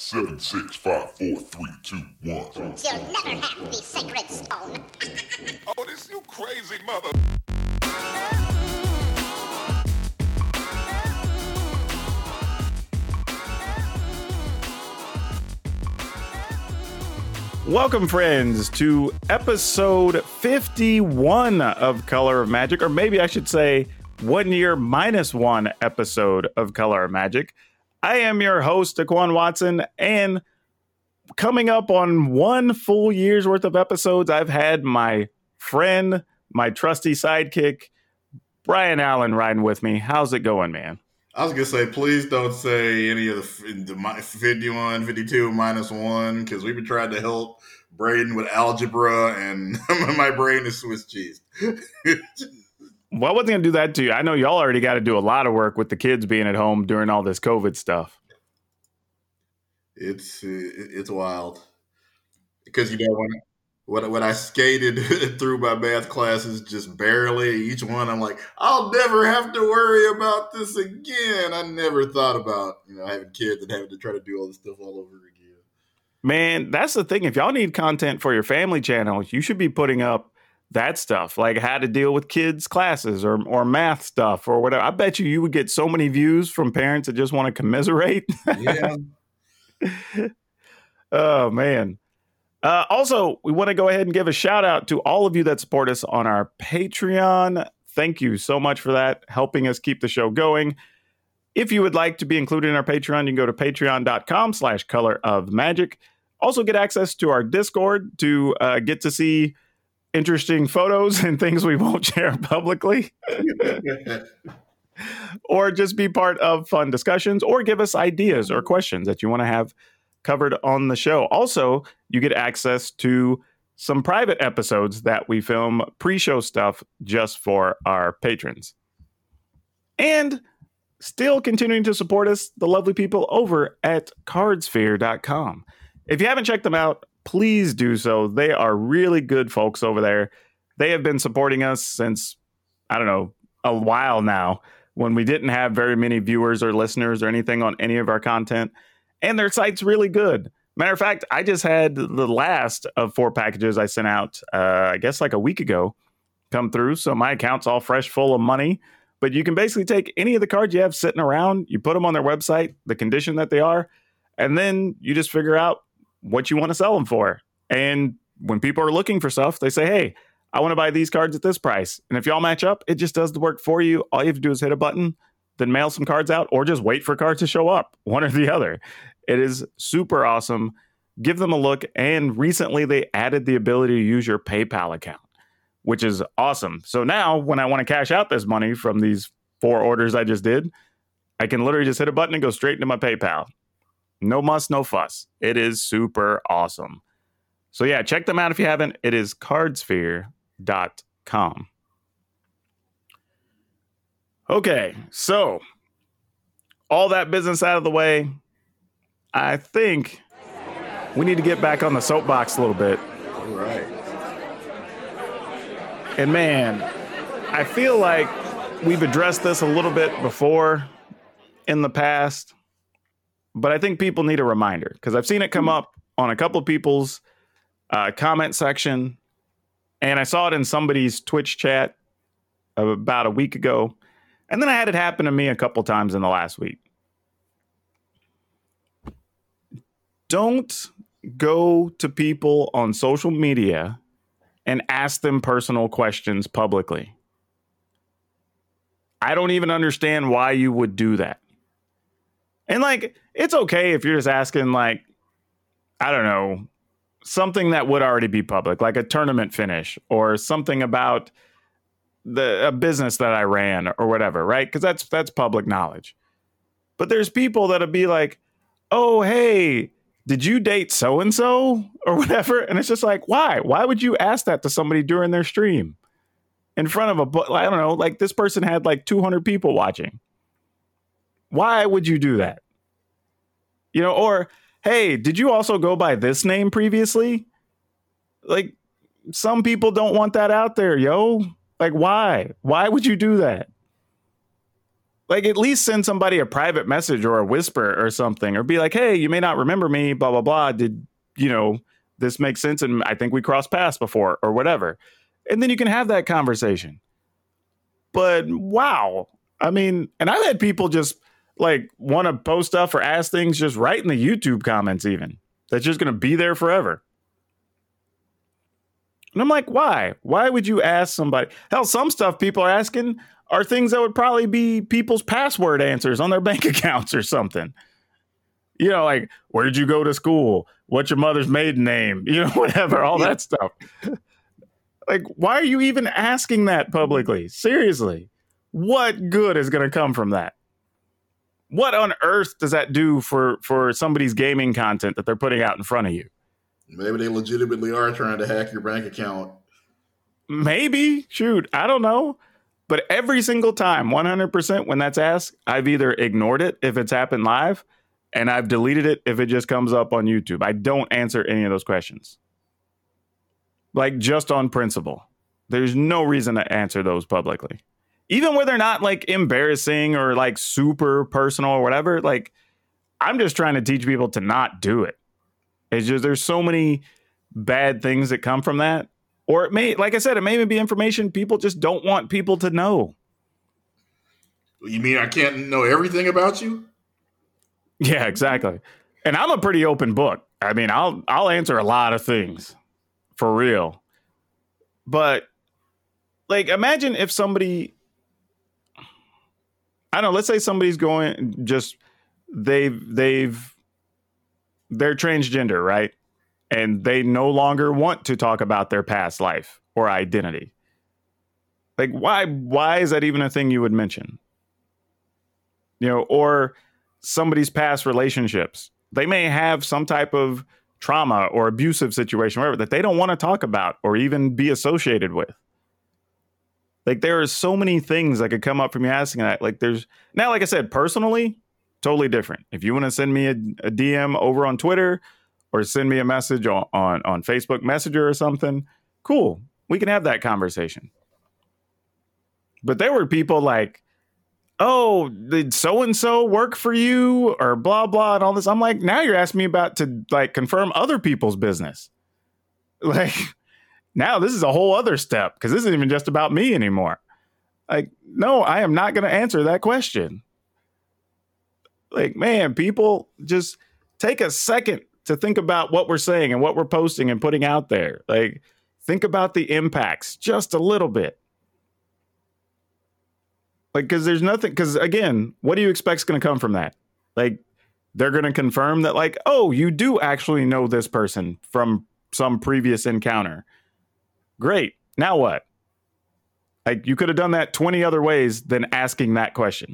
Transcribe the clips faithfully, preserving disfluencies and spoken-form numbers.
Seven, six, five, four, three, two, one. You'll never have the sacred stone. Oh, this you crazy mother... Welcome, friends, to episode fifty-one of Color of Magic, or maybe I should say one year minus one episode of Color of Magic. I am your host, Daquan Watson, and coming up on one full year's worth of episodes, I've had my friend, my trusty sidekick, Brian Allen, riding with me. How's it going, man? I was going to say, please don't say any of the, the fifty-one, fifty-two, minus one, because we've been trying to help Braden with algebra, and my brain is Swiss cheese. Well, I wasn't going to do that to you. I know y'all already got to do a lot of work with the kids being at home during all this COVID stuff. It's it's wild. Because, you know, when When, when I skated through my math classes just barely, each one, I'm like, I'll never have to worry about this again. I never thought about, you know, having kids and having to try to do all this stuff all over again. Man, that's the thing. If y'all need content for your family channel, you should be putting up that stuff, like how to deal with kids' classes or or math stuff or whatever. I bet you you would get so many views from parents that just want to commiserate. Yeah. Oh, man. Uh, also, we want to go ahead and give a shout out to all of you that support us on our Patreon. Thank you so much for that, helping us keep the show going. If you would like to be included in our Patreon, you can go to patreon.com slash color of magic. Also get access to our Discord to uh, get to see interesting photos and things we won't share publicly. Or just be part of fun discussions, or give us ideas or questions that you want to have covered on the show. Also, you get access to some private episodes that we film, pre-show stuff just for our patrons. And still continuing to support us, the lovely people over at cardsphere dot com. If you haven't checked them out, please do so. They are really good folks over there. They have been supporting us since, I don't know, a while now, when we didn't have very many viewers or listeners or anything on any of our content. And their site's really good. Matter of fact, I just had the last of four packages I sent out, uh, I guess like a week ago, come through. So my account's all fresh, full of money. But you can basically take any of the cards you have sitting around, you put them on their website, the condition that they are, and then you just figure out what you want to sell them for. And when people are looking for stuff, they say, hey, I want to buy these cards at this price. And if y'all match up, it just does the work for you. All you have to do is hit a button, then mail some cards out, or just wait for cards to show up, one or the other. It is super awesome. Give them a look. And recently they added the ability to use your PayPal account, which is awesome. So now when I want to cash out this money from these four orders I just did, I can literally just hit a button and go straight into my PayPal. No muss, no fuss. It is super awesome. So yeah, check them out if you haven't. It is cardsphere dot com. Okay, so all that business out of the way, I think we need to get back on the soapbox a little bit. All right. And man, I feel like we've addressed this a little bit before in the past, but I think people need a reminder because I've seen it come up on a couple of people's uh, comment section, and I saw it in somebody's Twitch chat about a week ago, and then I had it happen to me a couple times in the last week. Don't go to people on social media and ask them personal questions publicly. I don't even understand why you would do that. And like, it's okay if you're just asking, like, I don't know, something that would already be public, like a tournament finish or something about the a business that I ran or whatever, right? Because that's that's public knowledge. But there's people that'll be like, oh, hey, did you date so-and-so or whatever? And it's just like, why? Why would you ask that to somebody during their stream in front of a, I don't know, like this person had like two hundred people watching. Why would you do that? You know, or, hey, did you also go by this name previously? Like, some people don't want that out there, yo. Like, why? Why would you do that? Like, at least send somebody a private message or a whisper or something, or be like, hey, you may not remember me, blah, blah, blah. Did, you know, this make sense? And I think we crossed paths before or whatever. And then you can have that conversation. But wow. I mean, and I've had people just like want to post stuff or ask things just right in the YouTube comments, even that's just going to be there forever. And I'm like, why? Why would you ask somebody? Hell, some stuff people are asking are things that would probably be people's password answers on their bank accounts or something. You know, like, where did you go to school? What's your mother's maiden name? You know, whatever, all that stuff. Like, why are you even asking that publicly? Seriously, what good is going to come from that? What on earth does that do for, for somebody's gaming content that they're putting out in front of you? Maybe they legitimately are trying to hack your bank account. Maybe. Shoot, I don't know. But every single time, one hundred percent when that's asked, I've either ignored it if it's happened live, and I've deleted it if it just comes up on YouTube. I don't answer any of those questions. Like, just on principle. There's no reason to answer those publicly. Even where they're not like embarrassing or like super personal or whatever. Like, I'm just trying to teach people to not do it. It's just, there's so many bad things that come from that. Or it may, like I said, it may even be information people just don't want people to know. You mean I can't know everything about you? Yeah, exactly. And I'm a pretty open book. I mean, I'll I'll answer a lot of things for real. But like, imagine if somebody, I don't know, let's say somebody's going just they've they've they're transgender, right? And they no longer want to talk about their past life or identity. Like, why why is that even a thing you would mention? You know, or somebody's past relationships. They may have some type of trauma or abusive situation, whatever, that they don't want to talk about or even be associated with. Like, there are so many things that could come up from you asking that. Like, there's now, like I said, personally, totally different. If you want to send me a, a D M over on Twitter or send me a message on, on, on Facebook Messenger or something, cool. We can have that conversation. But there were people like, oh, did so-and-so work for you or blah, blah, and all this. I'm like, now you're asking me about to like confirm other people's business. Like, now this is a whole other step because this isn't even just about me anymore. Like, no, I am not going to answer that question. Like, man, people just take a second to think about what we're saying and what we're posting and putting out there. Like, think about the impacts just a little bit. Like, because there's nothing, because again, what do you expect is going to come from that? Like, they're going to confirm that, like, oh, you do actually know this person from some previous encounter. Great. Now what? Like, you could have done that twenty other ways than asking that question.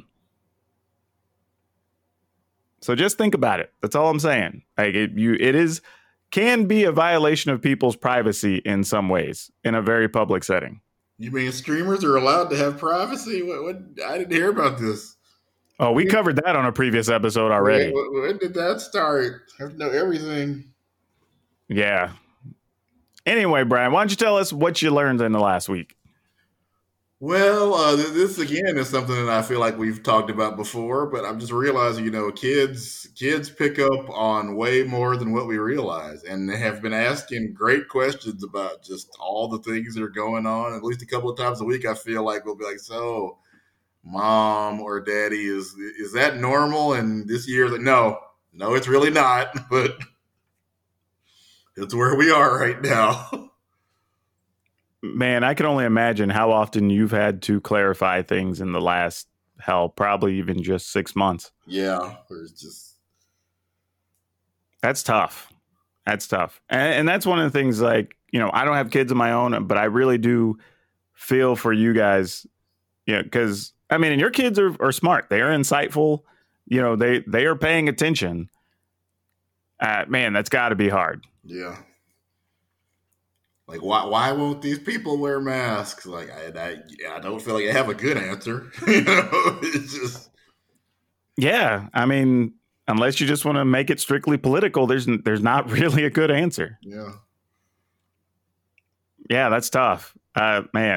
So just think about it. That's all I'm saying. Like, it, you, it is, can be a violation of people's privacy in some ways in a very public setting. You mean streamers are allowed to have privacy? What, what? I didn't hear about this. Oh, we covered that on a previous episode already. When, when did that start? I have to know everything. Yeah. Anyway, Brian, why don't you tell us what you learned in the last week? Well, uh, this again is something that I feel like we've talked about before, but I'm just realizing, you know, kids kids pick up on way more than what we realize, and they have been asking great questions about just all the things that are going on. At least a couple of times a week, I feel like we'll be like, "So, mom or daddy, is is that normal?" And this year's like, "No, no, it's really not," but it's where we are right now. Man, I can only imagine how often you've had to clarify things in the last, hell, probably even just six months. Yeah, it's just... That's tough. That's tough. And, and that's one of the things, like, you know, I don't have kids of my own, but I really do feel for you guys, you know, because, I mean, and your kids are, are smart. They are insightful. You know, they, they are paying attention. Uh, man, that's got to be hard. Yeah. Like, why why won't these people wear masks? Like, I, I, I don't feel like I have a good answer. You know, it's just... Yeah, I mean, unless you just want to make it strictly political, there's there's not really a good answer. Yeah. Yeah, that's tough. Uh, man,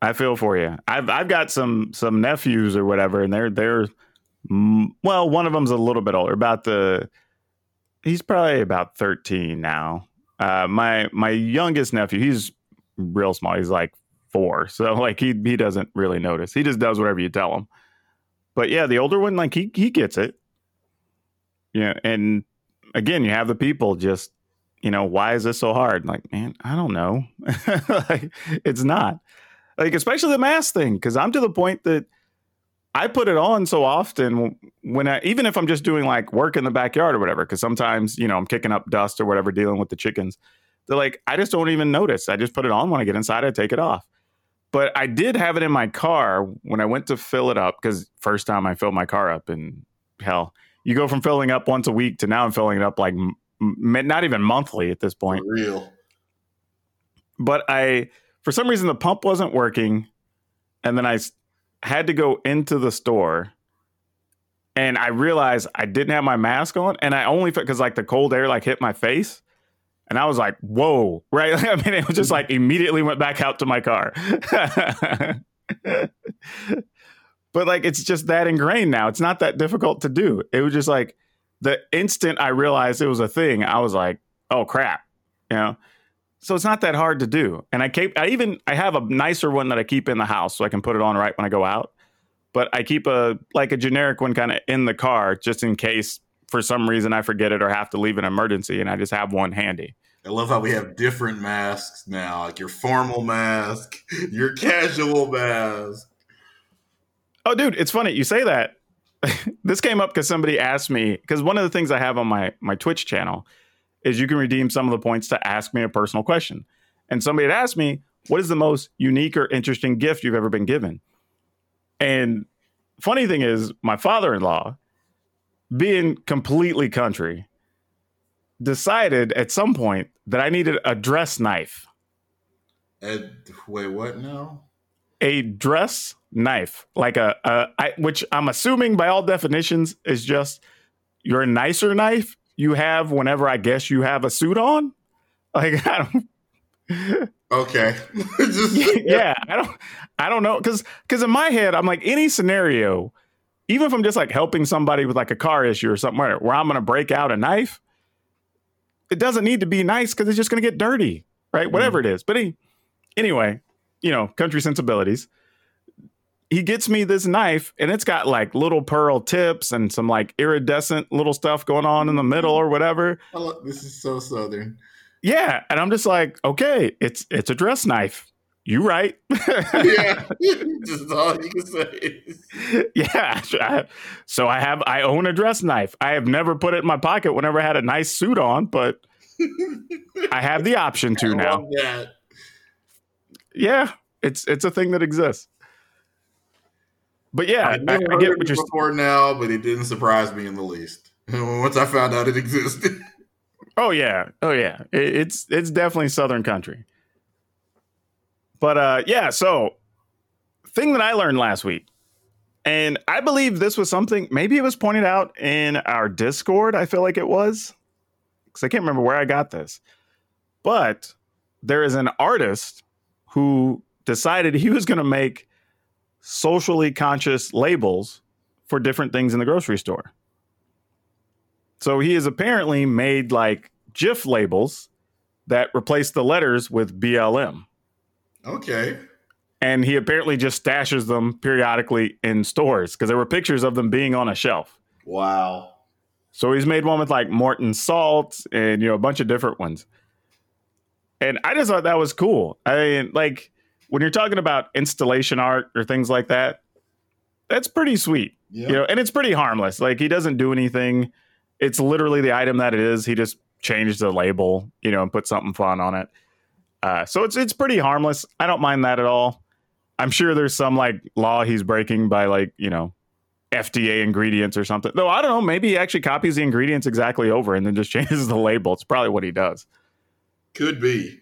I feel for you. I've I've got some some nephews or whatever, and they're they're mm, well, one of them's a little bit older, about the he's probably about thirteen now. Uh, my my youngest nephew, he's real small. He's like four, so like he he doesn't really notice. He just does whatever you tell him. But yeah, the older one, like he he gets it. Yeah, and again, you have the people just, you know, why is this so hard? Like, man, I don't know. Like, it's not. Like, especially the mask thing, because I'm to the point that I put it on so often when I, even if I'm just doing like work in the backyard or whatever, because sometimes, you know, I'm kicking up dust or whatever, dealing with the chickens. They're like, I just don't even notice. I just put it on when I get inside, I take it off. But I did have it in my car when I went to fill it up, because first time I filled my car up, and hell, you go from filling up once a week to now I'm filling it up like m- not even monthly at this point. For real. But I, for some reason, the pump wasn't working. And then I had to go into the store, and I realized I didn't have my mask on, and I only, because like the cold air like hit my face. And I was like, whoa, right? I mean, it was just like immediately went back out to my car. But like, it's just that ingrained now. It's not that difficult to do. It was just like the instant I realized it was a thing, I was like, oh crap, you know? So it's not that hard to do. And I keep, I even, I have a nicer one that I keep in the house so I can put it on right when I go out. But I keep a, like a generic one kind of in the car just in case for some reason I forget it or have to leave an emergency, and I just have one handy. I love how we have different masks now, like your formal mask, your casual mask. Oh, dude, it's funny. You say that. This came up because somebody asked me, because one of the things I have on my, my Twitch channel is you can redeem some of the points to ask me a personal question. And somebody had asked me, what is the most unique or interesting gift you've ever been given? And funny thing is, my father-in-law, being completely country, decided at some point that I needed a dress knife. And wait, what now? A dress knife, like a, a I, which I'm assuming by all definitions is just your nicer knife you have whenever I guess you have a suit on. Like, I don't. Okay. Just, yeah, I don't. I don't know, because because in my head I'm like, any scenario, even if I'm just like helping somebody with like a car issue or something where, where I'm going to break out a knife, it doesn't need to be nice because it's just going to get dirty, right? Mm. Whatever it is. But he, anyway, you know, country sensibilities. He gets me this knife, and it's got like little pearl tips and some like iridescent little stuff going on in the middle or whatever. Oh, this is so Southern. Yeah. And I'm just like, okay, it's it's a dress knife. You right. Yeah. Just all you can say. Yeah. I, so I have, I own a dress knife. I have never put it in my pocket whenever I had a nice suit on, but I have the option to I now. love that. Yeah. It's, it's a thing that exists. But yeah, I, I, never I heard get of what it you're before now, but it didn't surprise me in the least. Once I found out it existed. Oh yeah. Oh yeah. It, it's, it's definitely Southern country. But uh, yeah, so thing that I learned last week, and I believe this was something, maybe it was pointed out in our Discord. I feel like it was, because I can't remember where I got this. But there is an artist who decided he was going to make socially conscious labels for different things in the grocery store. So he has apparently made like GIF labels that replace the letters with B L M. Okay. And he apparently just stashes them periodically in stores because there were pictures of them being on a shelf. Wow. So he's made one with like Morton Salt and, you know, a bunch of different ones. And I just thought that was cool. I mean, like, when you're talking about installation art or things like that, that's pretty sweet. Yeah. You know, and it's pretty harmless. Like, he doesn't do anything. It's literally the item that it is. He just changed the label, you know, and put something fun on it. Uh, so it's it's pretty harmless. I don't mind that at all. I'm sure there's some like law he's breaking by like, you know, F D A ingredients or something. Though I don't know, maybe he actually copies the ingredients exactly over and then just changes the label. It's probably what he does. Could be.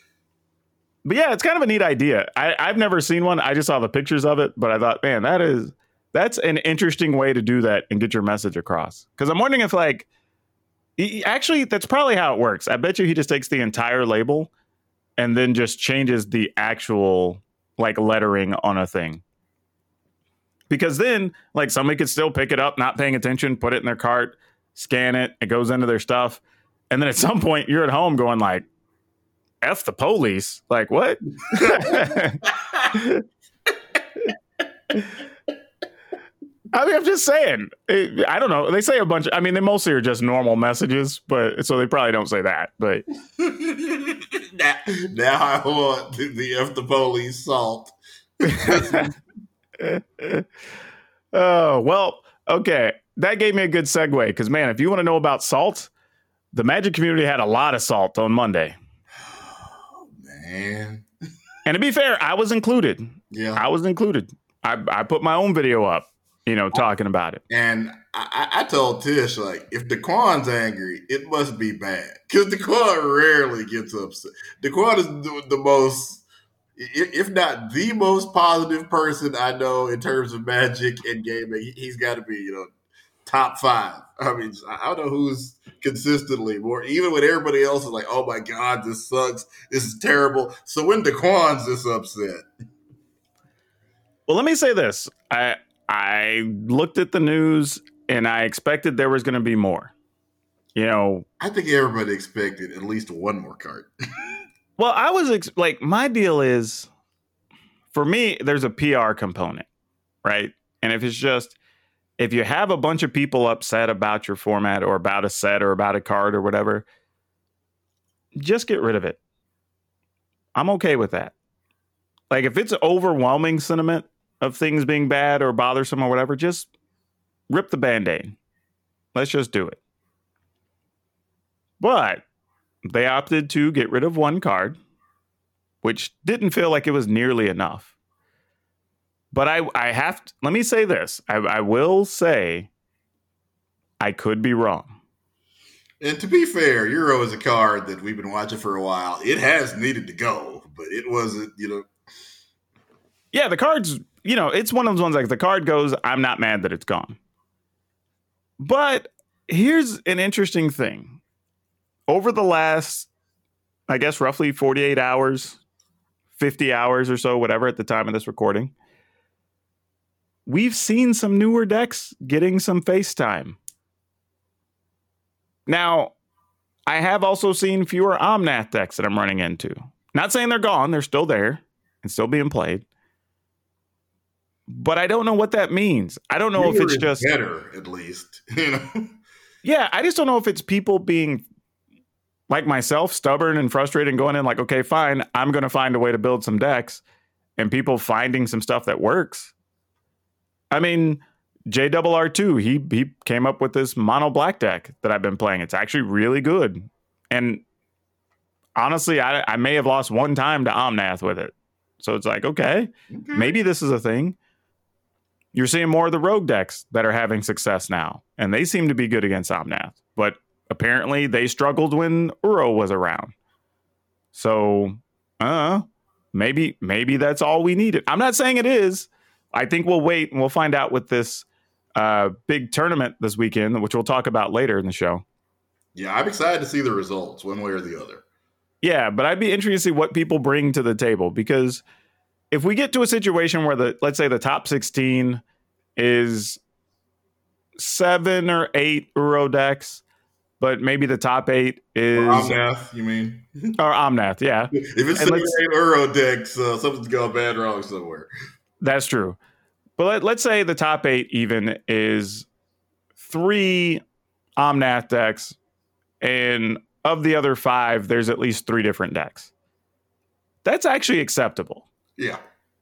But yeah, it's kind of a neat idea. I, I've never seen one. I just saw the pictures of it, but I thought, man, that is that's an interesting way to do that and get your message across. Because I'm wondering if like, he, actually, that's probably how it works. I bet you he just takes the entire label and then just changes the actual like lettering on a thing. Because then, like, somebody could still pick it up, not paying attention, put it in their cart, scan it, it goes into their stuff. And then at some point, you're at home going like, F the police. Like, what? I mean, I'm just saying. It, I don't know. They say a bunch. Of, I mean, they mostly are just normal messages, but so they probably don't say that. But now, now I want the, the F the police salt. Oh, well, okay. That gave me a good segue because, man, if you want to know about salt, the Magic community had a lot of salt on Monday. Oh, man. And to be fair, I was included. Yeah. I was included. I, I put my own video up, you know, talking about it. And I, I told Tish, like, if Daquan's angry, it must be bad. Because Daquan rarely gets upset. Daquan is the, the most, if not the most positive person I know in terms of Magic and gaming. He's got to be, you know, top five. I mean, I don't know who's consistently more, even when everybody else is like, oh my God, this sucks. This is terrible. So when Daquan's this upset. Well, let me say this. I I looked at the news and I expected there was going to be more. You know, I think everybody expected at least one more card. Well, I was ex- like, my deal is, for me, there's a P R component, right? And if it's just, if you have a bunch of people upset about your format or about a set or about a card or whatever, just get rid of it. I'm okay with that. Like, if it's overwhelming sentiment of things being bad or bothersome or whatever, just rip the Band-Aid. Let's just do it. But they opted to get rid of one card, which didn't feel like it was nearly enough. But I, I have to, let me say this. I, I will say I could be wrong. And to be fair, Euro is a card that we've been watching for a while. It has needed to go, but it wasn't, you know. Yeah, the card's, you know, it's one of those ones like the card goes, I'm not mad that it's gone. But here's an interesting thing. Over the last, I guess, roughly forty-eight hours, fifty hours or so, whatever, at the time of this recording, we've seen some newer decks getting some face time. Now, I have also seen fewer Omnath decks that I'm running into. Not saying they're gone. They're still there and still being played. But I don't know what that means. I don't know Newer if it's is just better, at least. You know? Yeah, I just don't know if it's people being like myself, stubborn and frustrated and going in like, okay, fine, I'm going to find a way to build some decks, and people finding some stuff that works. I mean, J R R two, he he came up with this mono black deck that I've been playing. It's actually really good. And honestly, I, I may have lost one time to Omnath with it. So it's like, okay, okay, maybe this is a thing. You're seeing more of the rogue decks that are having success now, and they seem to be good against Omnath. But apparently they struggled when Uro was around. So, uh, maybe maybe that's all we needed. I'm not saying it is. I think we'll wait and we'll find out with this uh, big tournament this weekend, which we'll talk about later in the show. Yeah, I'm excited to see the results one way or the other. Yeah, but I'd be interested to see what people bring to the table, because if we get to a situation where the, let's say the top sixteen is seven or eight Uro decks, but maybe the top eight is or Omnath, you mean? Or Omnath, yeah. If it's seven or eight Uro decks, uh, something's gone bad wrong somewhere. That's true. But let, let's say the top eight even is three Omnath decks, and of the other five, there's at least three different decks. That's actually acceptable. Yeah.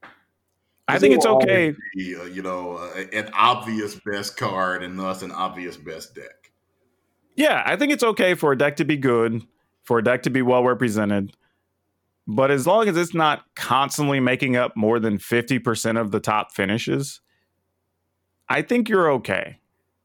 I think it's okay. Be, uh, you know, uh, an obvious best card and thus an obvious best deck. Yeah, I think it's okay for a deck to be good, for a deck to be well represented. But as long as it's not constantly making up more than fifty percent of the top finishes, I think you're okay.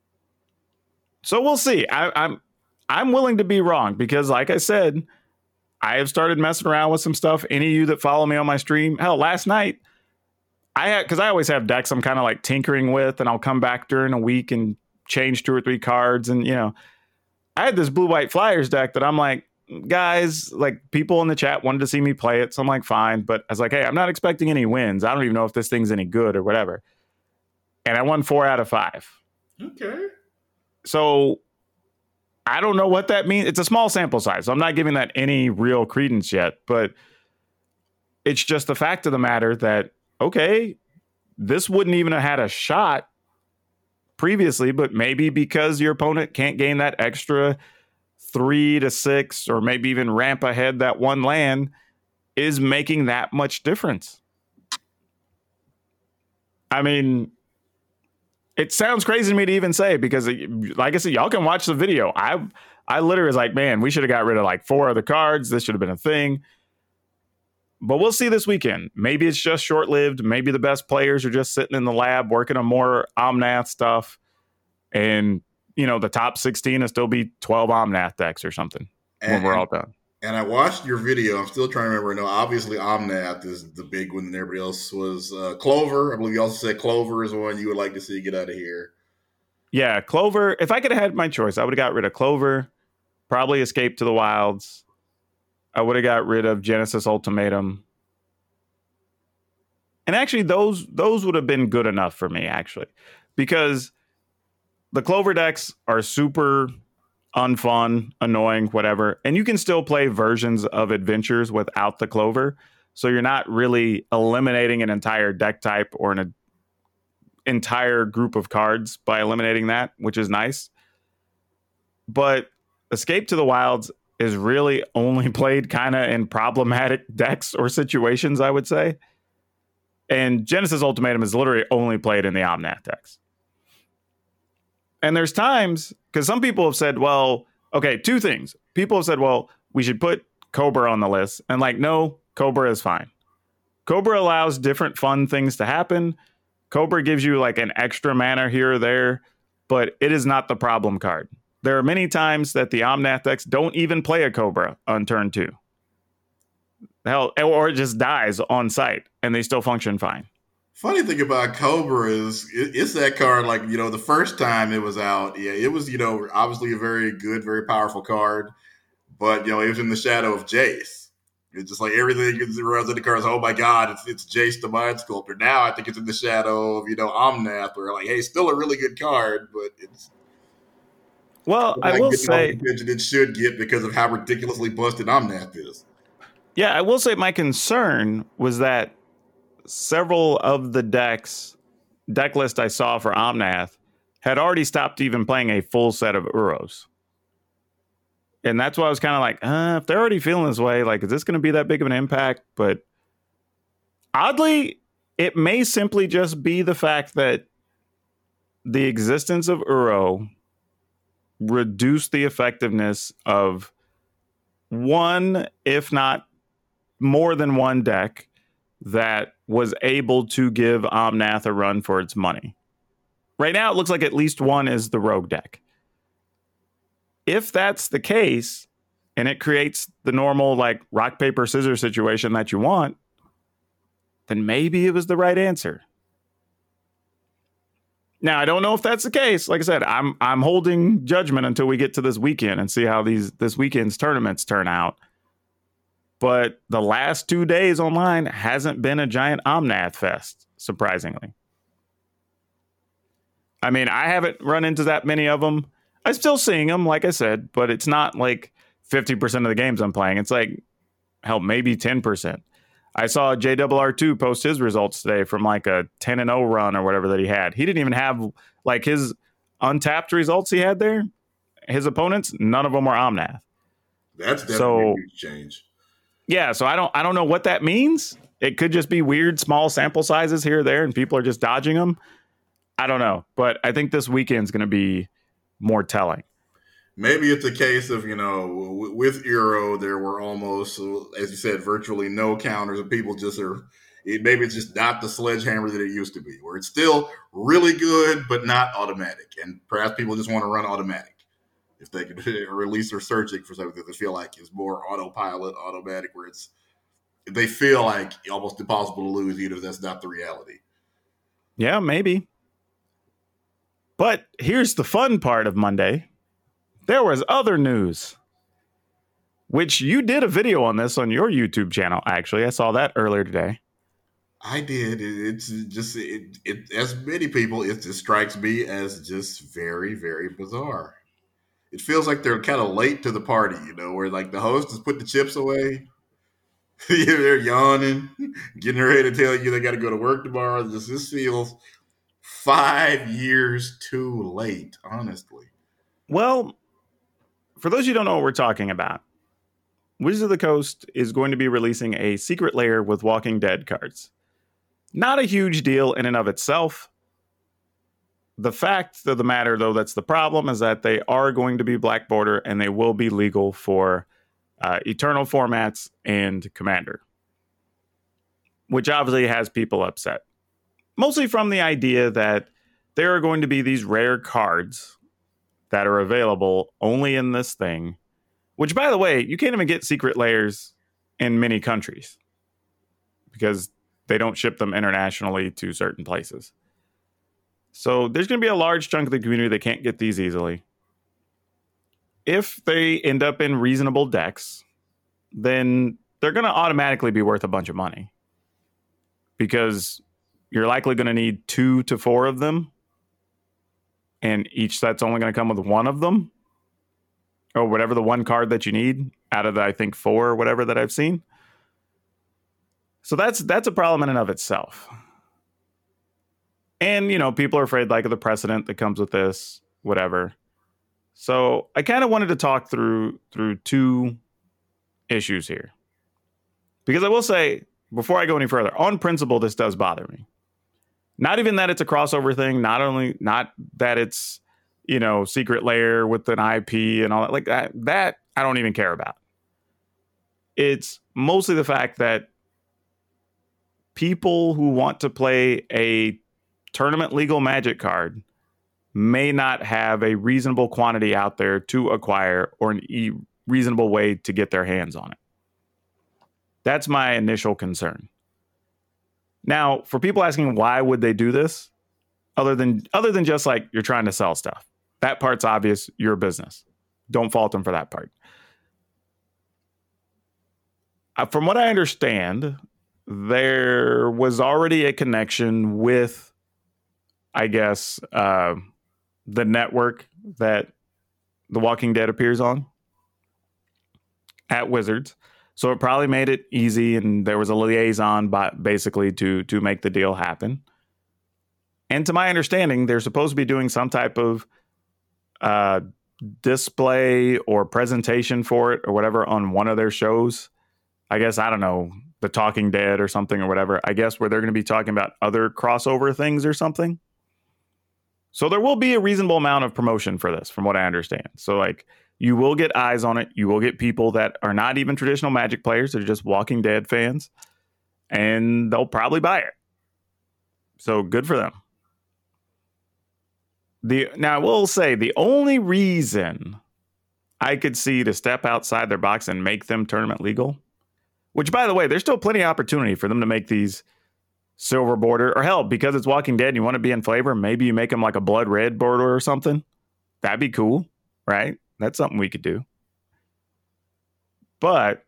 So we'll see. I, I'm I'm willing to be wrong because, like I said, I have started messing around with some stuff. Any of you that follow me on my stream, hell, last night, I had, because I always have decks I'm kind of like tinkering with, and I'll come back during a week and change two or three cards. And, you know, I had this blue-white Flyers deck that I'm like, guys, like people in the chat wanted to see me play it. So I'm like, fine. But I was like, hey, I'm not expecting any wins. I don't even know if this thing's any good or whatever. And I won four out of five. Okay. So I don't know what that means. It's a small sample size. So I'm not giving that any real credence yet. But it's just the fact of the matter that, okay, this wouldn't even have had a shot previously, but maybe because your opponent can't gain that extra three to six or maybe even ramp ahead that one land is making that much difference. I mean, it sounds crazy to me to even say because, like I said, y'all can watch the video. I I literally was like, man, we should have got rid of like four other cards. This should have been a thing. But we'll see this weekend. Maybe it's just short-lived. Maybe the best players are just sitting in the lab working on more Omnath stuff. And, you know, the top sixteen will still be twelve Omnath decks or something and, when we're all done. And I watched your video. I'm still trying to remember. No, obviously Omnath is the big one, and everybody else was uh, Clover. I believe you also said Clover is one you would like to see get out of here. Yeah, Clover. If I could have had my choice, I would have got rid of Clover, probably Escape to the Wilds. I would have got rid of Genesis Ultimatum. And actually, those those would have been good enough for me, actually. Because the Clover decks are super unfun, annoying, whatever. And you can still play versions of Adventures without the Clover. So you're not really eliminating an entire deck type or an a, entire group of cards by eliminating that, which is nice. But Escape to the Wilds is really only played kind of in problematic decks or situations, I would say. And Genesis Ultimatum is literally only played in the Omnath decks. And there's times, because some people have said, well, okay, two things. People have said, well, we should put Cobra on the list. And like, no, Cobra is fine. Cobra allows different fun things to happen. Cobra gives you like an extra mana here or there, but it is not the problem card. There are many times that the Omnath decks don't even play a Cobra on turn two. Hell, or it just dies on site and they still function fine. Funny thing about Cobra is it, it's that card, like, you know, the first time it was out, yeah, it was, you know, obviously a very good, very powerful card, but, you know, it was in the shadow of Jace. It's just like everything around the cards, oh my God, it's, it's Jace the Mind Sculptor. Now I think it's in the shadow of, you know, Omnath, where like, hey, still a really good card, but it's Well, I will say it should get because of how ridiculously busted Omnath is. Yeah, I will say my concern was that several of the decks, deck list I saw for Omnath had already stopped even playing a full set of Uros. And that's why I was kind of like, uh, if they're already feeling this way, like, is this going to be that big of an impact? But oddly, it may simply just be the fact that the existence of Uro reduced the effectiveness of one, if not more than one deck that was able to give Omnath a run for its money. Right now, it looks like at least one is the rogue deck. If that's the case, and it creates the normal like rock, paper, scissors situation that you want, then maybe it was the right answer. Now, I don't know if that's the case. Like I said, I'm I'm holding judgment until we get to this weekend and see how these this weekend's tournaments turn out. But the last two days online hasn't been a giant Omnath fest, surprisingly. I mean, I haven't run into that many of them. I'm still seeing them, like I said, but it's not like fifty percent of the games I'm playing. It's like, hell, maybe ten percent. I saw J R R two post his results today from like a ten and oh run or whatever that he had. He didn't even have like his untapped results he had there. His opponents, none of them were Omnath. That's definitely so, a huge change. Yeah, so I don't I don't know what that means. It could just be weird small sample sizes here or there and people are just dodging them. I don't know, but I think this weekend's going to be more telling. Maybe it's a case of, you know, w- with Uro, there were almost, as you said, virtually no counters, and people just are, it, maybe it's just not the sledgehammer that it used to be, where it's still really good, but not automatic. And perhaps people just want to run automatic. If they could, or at least they're searching for something that they feel like is more autopilot, automatic, where it's, they feel like almost impossible to lose, even if that's not the reality. Yeah, maybe. But here's the fun part of Monday. There was other news. which you did a video on this on your YouTube channel. Actually, I saw that earlier today. I did. It, it's just it, it. As many people, it just strikes me as just very, very bizarre. It feels like they're kind of late to the party, you know, where like the host has put the chips away. They're yawning, getting ready to tell you they got to go to work tomorrow. Just this feels five years too late, honestly. Well, for those of you who don't know what we're talking about, Wizards of the Coast is going to be releasing a secret layer with Walking Dead cards. Not a huge deal in and of itself. The fact of the matter, though, that's the problem, is that they are going to be Black Border and they will be legal for uh, Eternal formats and Commander, which obviously has people upset. Mostly from the idea that there are going to be these rare cards that are available only in this thing, which, by the way, you can't even get secret layers in many countries because they don't ship them internationally to certain places. So there's going to be a large chunk of the community that can't get these easily. If they end up in reasonable decks, then they're going to automatically be worth a bunch of money because you're likely going to need two to four of them, and each set's only going to come with one of them, or whatever the one card that you need out of the, I think, four or whatever that I've seen. So that's that's a problem in and of itself. And, you know, people are afraid like of the precedent that comes with this, whatever. So I kind of wanted to talk through through two issues here. Because I will say, before I go any further, on principle, this does bother me. Not even that it's a crossover thing, not only not that it's, you know, secret layer with an I P and all that, like that, that I don't even care about. It's mostly the fact that people who want to play a tournament legal Magic card may not have a reasonable quantity out there to acquire or an e- reasonable way to get their hands on it. That's my initial concern. Now, for people asking why would they do this, other than other than just like you're trying to sell stuff, that part's obvious. You're a business. Don't fault them for that part. Uh, from what I understand, there was already a connection with, I guess, uh, the network that The Walking Dead appears on at Wizards. So it probably made it easy, and there was a liaison by, basically to to make the deal happen. And to my understanding, they're supposed to be doing some type of uh, display or presentation for it or whatever on one of their shows. I guess, I don't know, The Talking Dead or something or whatever. I guess where they're going to be talking about other crossover things or something. So there will be a reasonable amount of promotion for this, from what I understand. So, like, you will get eyes on it. You will get people that are not even traditional Magic players. They're just Walking Dead fans. And they'll probably buy it. So good for them. The Now, I will say, the only reason I could see to step outside their box and make them tournament legal, which, by the way, there's still plenty of opportunity for them to make these silver border, or hell, because it's Walking Dead and you want to be in flavor, maybe you make them like a blood red border or something. That'd be cool, right? That's something we could do. But,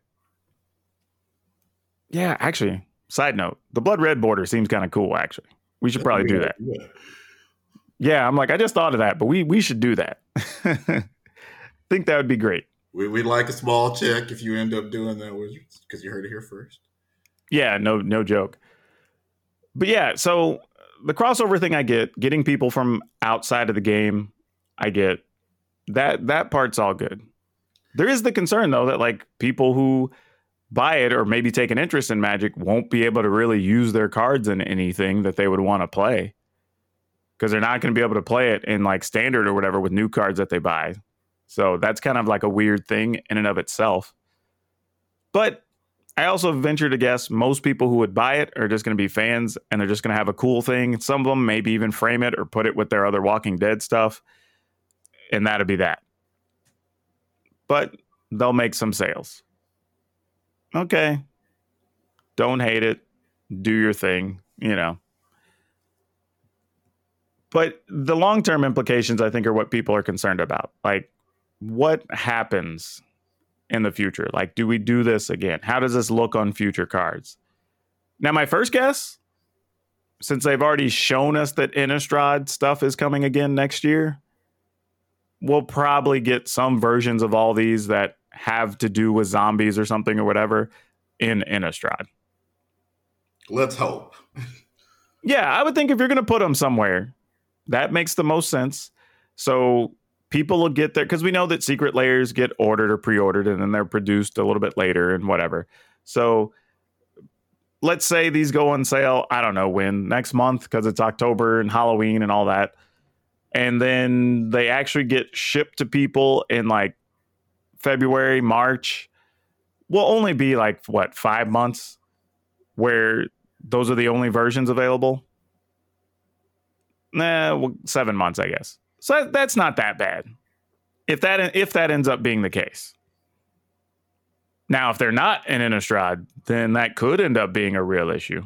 yeah, actually, side note, the blood red border seems kind of cool, actually. We should probably do that. Yeah. Yeah, I'm like, I just thought of that, but we we should do that. Think that would be great. We, we'd like a small check if you end up doing that, Wizards, because you heard it here first. Yeah, no, no joke. But yeah, so the crossover thing I get, getting people from outside of the game, I get. That that part's all good. There is the concern, though, that like people who buy it or maybe take an interest in Magic won't be able to really use their cards in anything that they would want to play. Because they're not going to be able to play it in like standard or whatever with new cards that they buy. So that's kind of like a weird thing in and of itself. But I also venture to guess most people who would buy it are just going to be fans and they're just going to have a cool thing. Some of them maybe even frame it or put it with their other Walking Dead stuff. And that'll be that. But they'll make some sales. Okay. Don't hate it. Do your thing, you know. But the long-term implications, I think, are what people are concerned about. Like, what happens in the future? Like, do we do this again? How does this look on future cards? Now, my first guess, since they've already shown us that Innistrad stuff is coming again next year, we'll probably get some versions of all these that have to do with zombies or something or whatever in Innistrad. Let's hope. Yeah, I would think if you're going to put them somewhere, that makes the most sense. So people will get there, because we know that secret layers get ordered or pre-ordered and then they're produced a little bit later and whatever. So let's say these go on sale, I don't know when, next month, because it's October and Halloween and all that. And then they actually get shipped to people in like February, March. Will only be like, what, five months where those are the only versions available? Nah, well, seven months, I guess. So that's not that bad. If that if that ends up being the case. Now, if they're not in Innistrad, then that could end up being a real issue.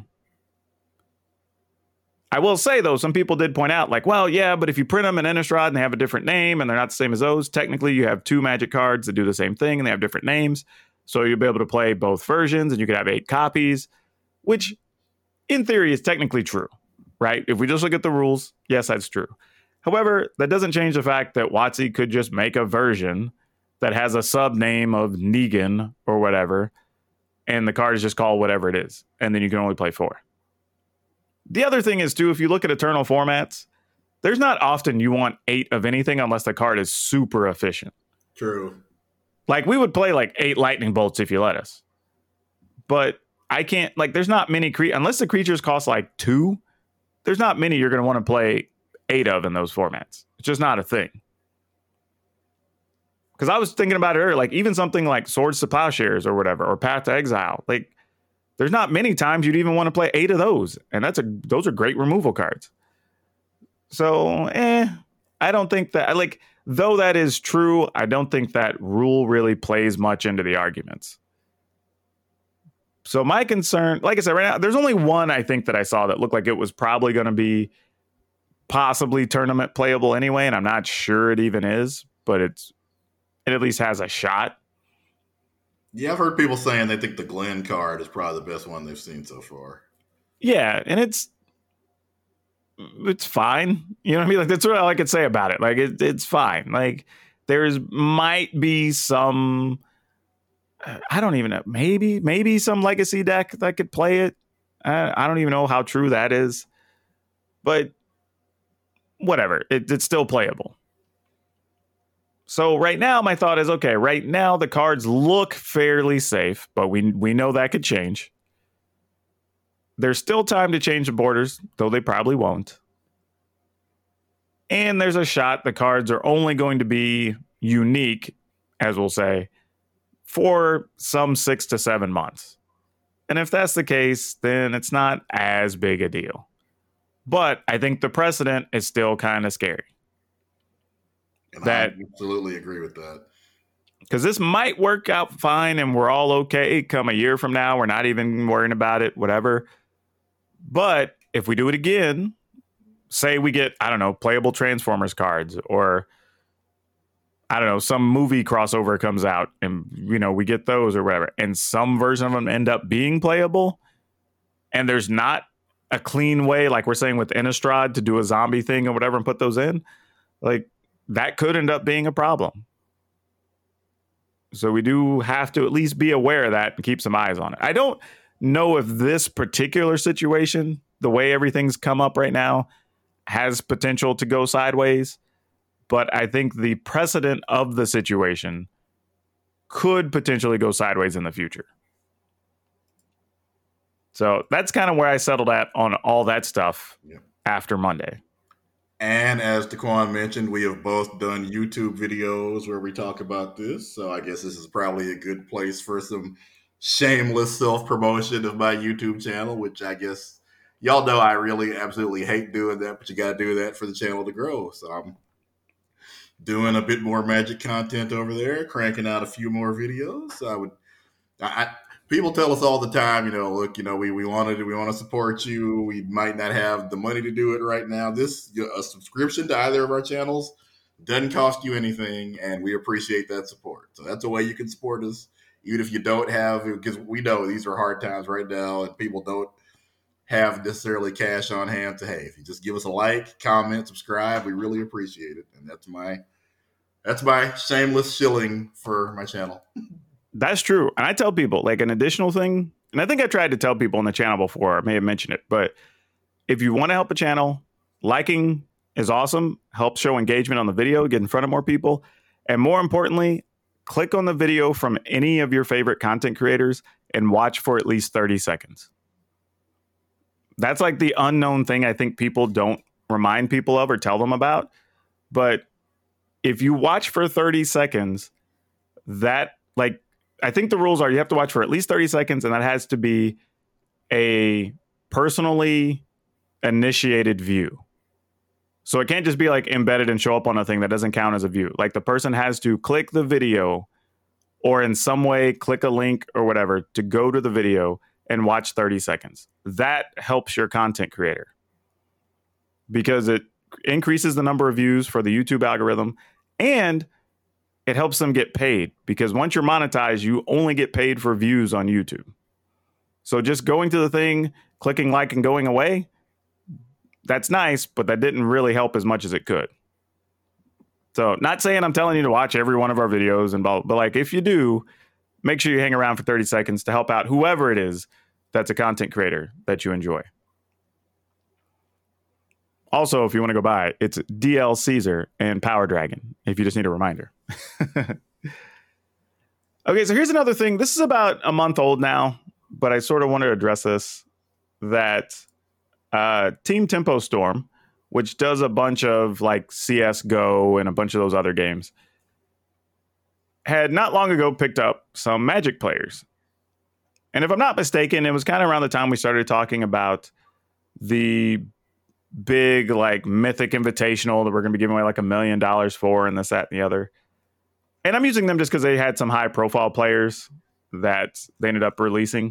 I will say, though, some people did point out, like, well, yeah, but if you print them in Innistrad and they have a different name and they're not the same as those, technically you have two Magic cards that do the same thing and they have different names. So you'll be able to play both versions and you could have eight copies, which in theory is technically true, right? If we just look at the rules, yes, that's true. However, that doesn't change the fact that WotC could just make a version that has a sub name of Negan or whatever, and the card is just called whatever it is, and then you can only play four. The other thing is, too, if you look at Eternal formats, there's not often you want eight of anything unless the card is super efficient. True. Like, we would play like eight lightning bolts if you let us. But I can't, like, there's not many, cre- unless the creatures cost like two, there's not many you're going to want to play eight of in those formats. It's just not a thing. Because I was thinking about it earlier, like, even something like Swords to Plowshares or whatever, or Path to Exile, like, there's not many times you'd even want to play eight of those. And that's a those are great removal cards. So, eh, I don't think that, like, though that is true, I don't think that rule really plays much into the arguments. So my concern, like I said, right now, there's only one I think that I saw that looked like it was probably going to be possibly tournament playable anyway, and I'm not sure it even is, but it's it at least has a shot. Yeah, I've heard people saying they think the Glenn card is probably the best one they've seen so far. Yeah, and it's it's fine. You know what I mean? Like, that's what all I could say about it. Like, it, it's fine. Like, there's might be some, I don't even know, maybe maybe some legacy deck that could play it. I, I don't even know how true that is, but whatever. It, it's still playable. So right now, my thought is, okay, right now the cards look fairly safe, but we we know that could change. There's still time to change the borders, though they probably won't. And there's a shot the cards are only going to be unique, as we'll say, for some six to seven months. And if that's the case, then it's not as big a deal. But I think the precedent is still kind of scary. And that, I absolutely agree with that. Because this might work out fine and we're all okay come a year from now. We're not even worrying about it, whatever. But if we do it again, say we get, I don't know, playable Transformers cards, or I don't know, some movie crossover comes out and, you know, we get those or whatever, and some version of them end up being playable, and there's not a clean way, like we're saying with Innistrad, to do a zombie thing or whatever and put those in, like, that could end up being a problem. So we do have to at least be aware of that and keep some eyes on it. I don't know if this particular situation, the way everything's come up right now, has potential to go sideways, but I think the precedent of the situation could potentially go sideways in the future. So that's kind of where I settled at on all that stuff yeah. after Monday. And as Daquan mentioned, we have both done YouTube videos where we talk about this. So I guess this is probably a good place for some shameless self-promotion of my YouTube channel, which I guess y'all know I really absolutely hate doing that, but you got to do that for the channel to grow. So I'm doing a bit more Magic content over there, cranking out a few more videos. So I would, I, I people tell us all the time, you know, look, you know, we, we wanted to, we want to support you. We might not have the money to do it right now. This, a subscription to either of our channels Doesn't cost you anything, and we appreciate that support. So that's a way you can support us, even if you don't have, because we know these are hard times right now, and people don't have necessarily cash on hand. To hey, if you just give us a like, comment, subscribe, we really appreciate it. And that's my that's my shameless shilling for my channel. That's true. And I tell people, like, an additional thing, and I think I tried to tell people on the channel before, I may have mentioned it, but if you want to help a channel, liking is awesome, helps show engagement on the video, get in front of more people. And more importantly, click on the video from any of your favorite content creators and watch for at least thirty seconds. That's like the unknown thing I think people don't remind people of or tell them about. But if you watch for thirty seconds, that, like, I think the rules are you have to watch for at least thirty seconds, and that has to be a personally initiated view. So it can't just be like embedded and show up on a thing that doesn't count as a view. Like, the person has to click the video or in some way click a link or whatever to go to the video and watch thirty seconds. That helps your content creator because it increases the number of views for the YouTube algorithm, and it helps them get paid because once you're monetized, you only get paid for views on YouTube. So just going to the thing, clicking like and going away, that's nice, but that didn't really help as much as it could. So not saying I'm telling you to watch every one of our videos, and blah, but like if you do, make sure you hang around for thirty seconds to help out whoever it is that's a content creator that you enjoy. Also, if you want to go by, it's D L Caesar and Power Dragon, if you just need a reminder. Okay, so here's another thing. This is about a month old now, but I sort of want to address this, that uh, Team Tempo Storm, which does a bunch of like C S G O and a bunch of those other games, had not long ago picked up some Magic players. And if I'm not mistaken, it was kind of around the time we started talking about the big like Mythic Invitational that we're going to be giving away like a million dollars for, and this, that, and the other. And I'm using them just because they had some high profile players that they ended up releasing.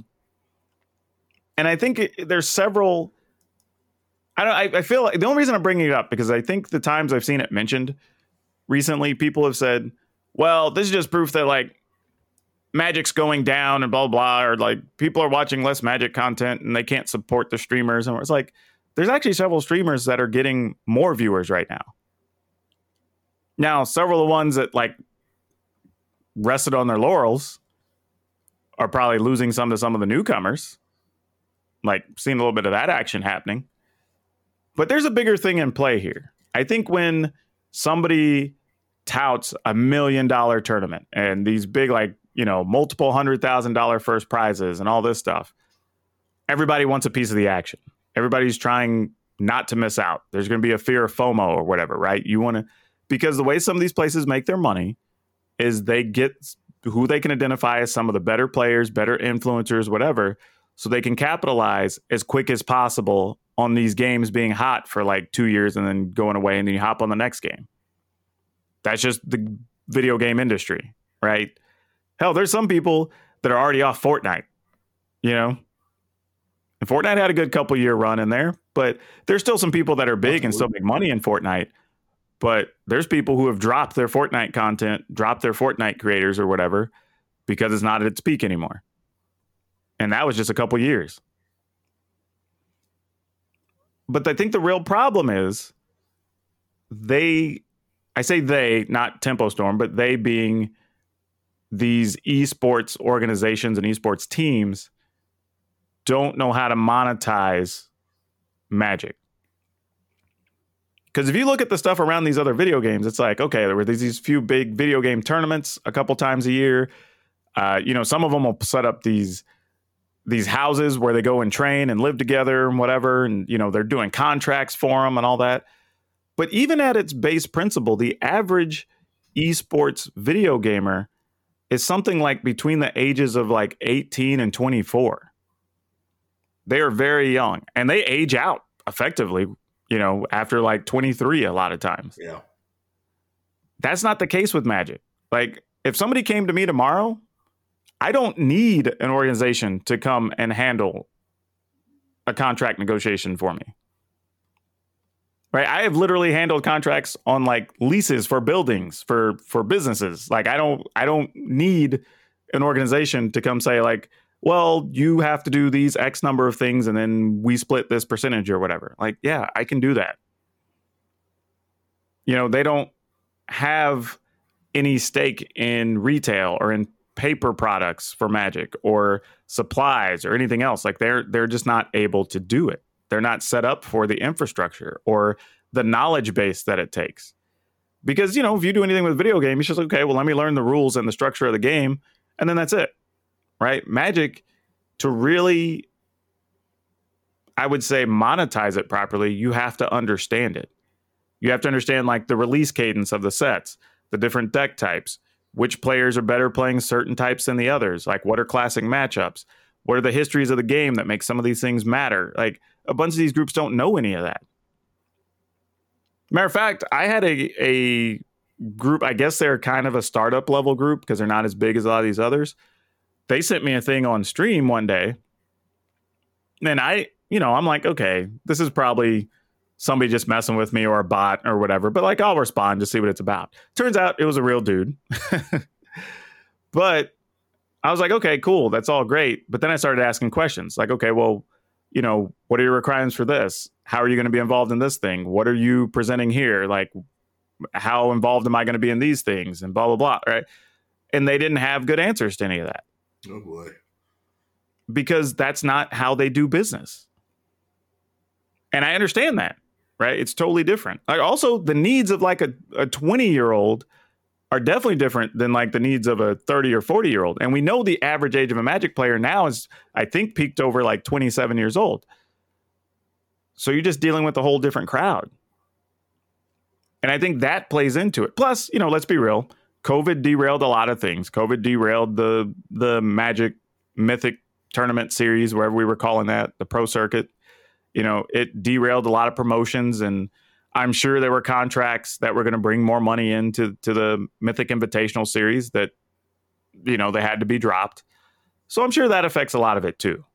And I think it, there's several. I don't. I, I feel like the only reason I'm bringing it up because I think the times I've seen it mentioned recently, people have said, "Well, this is just proof that like Magic's going down and blah blah," or like people are watching less Magic content and they can't support the streamers. And it's like there's actually several streamers that are getting more viewers right now. Now, several of the ones that like rested on their laurels are probably losing some to some of the newcomers. Like seeing a little bit of that action happening. But there's a bigger thing in play here. I think when somebody touts a million dollar tournament and these big, like, you know, multiple hundred thousand dollar first prizes and all this stuff, everybody wants a piece of the action. Everybody's trying not to miss out. There's going to be a fear of FOMO or whatever, right? You want to, because the way some of these places make their money is they get who they can identify as some of the better players, better influencers, whatever, so they can capitalize as quick as possible on these games being hot for like two years and then going away, and then you hop on the next game. That's just the video game industry, right? Hell, there's some people that are already off Fortnite, you know? And Fortnite had a good couple year run in there, but there's still some people that are big and still make money in Fortnite. But there's people who have dropped their Fortnite content, dropped their Fortnite creators or whatever, because it's not at its peak anymore. And that was just a couple years. But I think the real problem is they, I say they, not Tempo Storm, but they being these esports organizations and esports teams don't know how to monetize Magic. Because if you look at the stuff around these other video games, it's like, okay, there were these, these few big video game tournaments a couple times a year. Uh, you know, some of them will set up these these houses where they go and train and live together and whatever. And, you know, they're doing contracts for them and all that. But even at its base principle, the average esports video gamer is something like between the ages of like eighteen and twenty-four. They are very young and they age out effectively, you know, after like twenty-three a lot of times. Yeah. That's not the case with Magic. Like if somebody came to me tomorrow, I don't need an organization to come and handle a contract negotiation for me. right? I have literally handled contracts on like leases for buildings for for businesses. Like I don't I don't need an organization to come say like, well, you have to do these X number of things and then we split this percentage or whatever. Like, yeah, I can do that. You know, they don't have any stake in retail or in paper products for Magic or supplies or anything else. Like they're they're just not able to do it. They're not set up for the infrastructure or the knowledge base that it takes. Because, you know, if you do anything with a video game, it's just okay, well, let me learn the rules and the structure of the game, and then that's it. Right? Magic, to really, I would say, monetize it properly, you have to understand it. You have to understand like the release cadence of the sets, the different deck types, which players are better playing certain types than the others. Like what are classic matchups? What are the histories of the game that make some of these things matter? Like a bunch of these groups don't know any of that. Matter of fact, I had a, a group, I guess they're kind of a startup level group because they're not as big as a lot of these others. They sent me a thing on stream one day. And I, you know, I'm like, okay, this is probably somebody just messing with me or a bot or whatever. But like, I'll respond to see what it's about. Turns out it was a real dude. But I was like, okay, cool. That's all great. But then I started asking questions like, okay, well, you know, what are your requirements for this? How are you going to be involved in this thing? What are you presenting here? Like, how involved am I going to be in these things? And blah, blah, blah. Right. And they didn't have good answers to any of that. Oh, boy. Because that's not how they do business. And I understand that. Right. It's totally different. Like also, the needs of like a, a twenty year old are definitely different than like the needs of a thirty or forty year old. And we know the average age of a Magic player now is, I think, peaked over like twenty-seven years old. So you're just dealing with a whole different crowd. And I think that plays into it. Plus, you know, let's be real. COVID derailed a lot of things. COVID derailed the the Magic Mythic Tournament Series, wherever we were calling that, the Pro Circuit. You know, it derailed a lot of promotions, and I'm sure there were contracts that were going to bring more money into to the Mythic Invitational Series that, you know, they had to be dropped. So I'm sure that affects a lot of it too.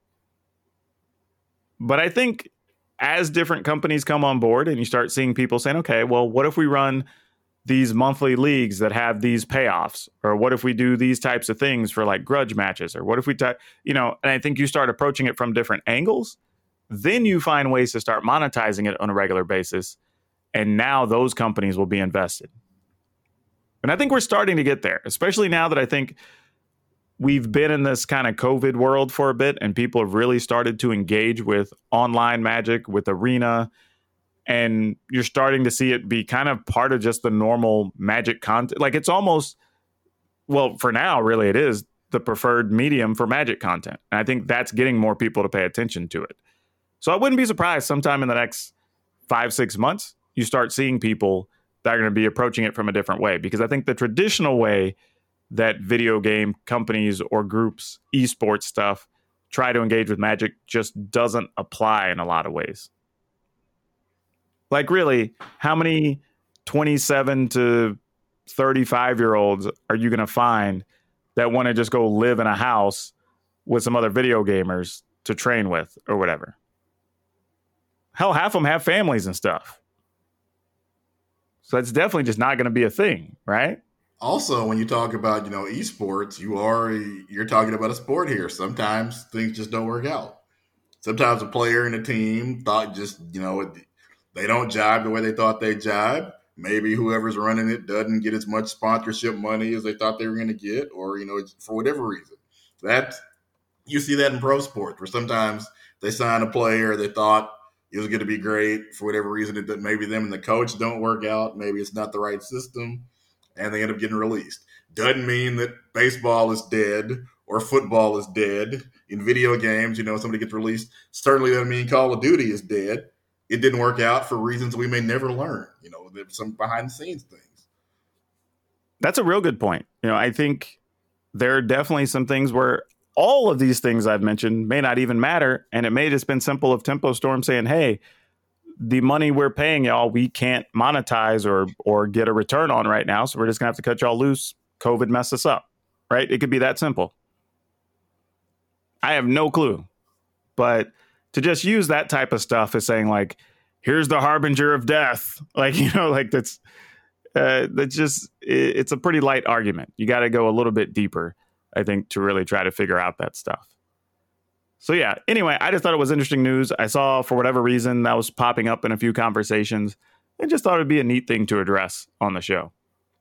But I think as different companies come on board and you start seeing people saying, okay, well, what if we run these monthly leagues that have these payoffs? Or what if we do these types of things for like grudge matches? Or what if we, t- you know, and I think you start approaching it from different angles. Then you find ways to start monetizing it on a regular basis. And now those companies will be invested. And I think we're starting to get there, especially now that I think we've been in this kind of COVID world for a bit and people have really started to engage with online Magic, with Arena. And you're starting to see it be kind of part of just the normal Magic content. Like it's almost, well, for now, really, it is the preferred medium for Magic content. And I think that's getting more people to pay attention to it. So I wouldn't be surprised sometime in the next five, six months, you start seeing people that are going to be approaching it from a different way. Because I think the traditional way that video game companies or groups, esports stuff, try to engage with Magic just doesn't apply in a lot of ways. Like really, how many twenty-seven to thirty-five year olds are you going to find that want to just go live in a house with some other video gamers to train with or whatever? Hell, half of them have families and stuff. So that's definitely just not going to be a thing, right? Also, when you talk about, you know, esports, you are, you're talking about a sport here. Sometimes things just don't work out. Sometimes a player in a team thought just, you know, they don't jive the way they thought they jive. Maybe whoever's running it doesn't get as much sponsorship money as they thought they were going to get, or, you know, for whatever reason. That, you see that in pro sports, where sometimes they sign a player they thought it was going to be great. For whatever reason, it, maybe them and the coach don't work out. Maybe it's not the right system, and they end up getting released. Doesn't mean that baseball is dead or football is dead. In video games, you know, somebody gets released. Certainly doesn't mean Call of Duty is dead. It didn't work out for reasons we may never learn. You know, there's some behind-the-scenes things. That's a real good point. You know, I think there are definitely some things where all of these things I've mentioned may not even matter. And it may have just been simple of Tempo Storm saying, hey, the money we're paying y'all, we can't monetize or or get a return on right now. So we're just going to have to cut y'all loose. COVID messed us up, right? It could be that simple. I have no clue. But to just use that type of stuff as saying like, here's the harbinger of death. Like, you know, like that's, uh, that's just, it, it's a pretty light argument. You got to go a little bit deeper, I think, to really try to figure out that stuff. So yeah, anyway, I just thought it was interesting news. I saw, for whatever reason, that was popping up in a few conversations. I just thought it'd be a neat thing to address on the show.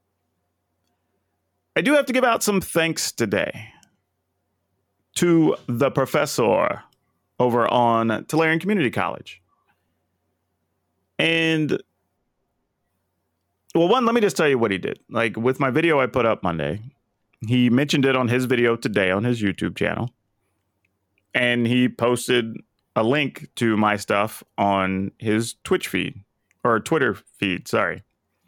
I do have to give out some thanks today to the professor over on Tolarian Community College. And, well, one, let me just tell you what he did. Like, with my video I put up Monday, he mentioned it on his video today on his YouTube channel. And he posted a link to my stuff on his Twitch feed, or Twitter feed, sorry.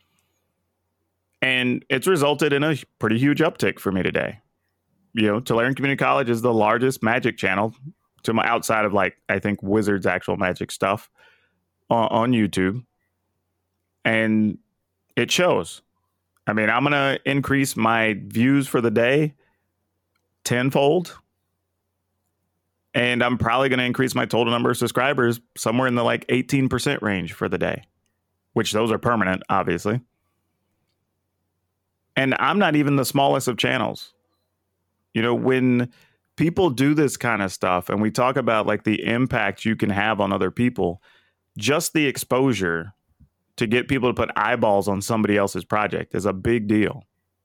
And it's resulted in a pretty huge uptick for me today. You know, Tolarian Community College is the largest Magic channel to my outside of, like, I think Wizards actual Magic stuff on, on YouTube. And it shows. I mean, I'm going to increase my views for the day tenfold. And I'm probably going to increase my total number of subscribers somewhere in the like eighteen percent range for the day, which those are permanent, obviously. And I'm not even the smallest of channels. You know, when people do this kind of stuff and we talk about like the impact you can have on other people, just the exposure to get people to put eyeballs on somebody else's project is a big deal.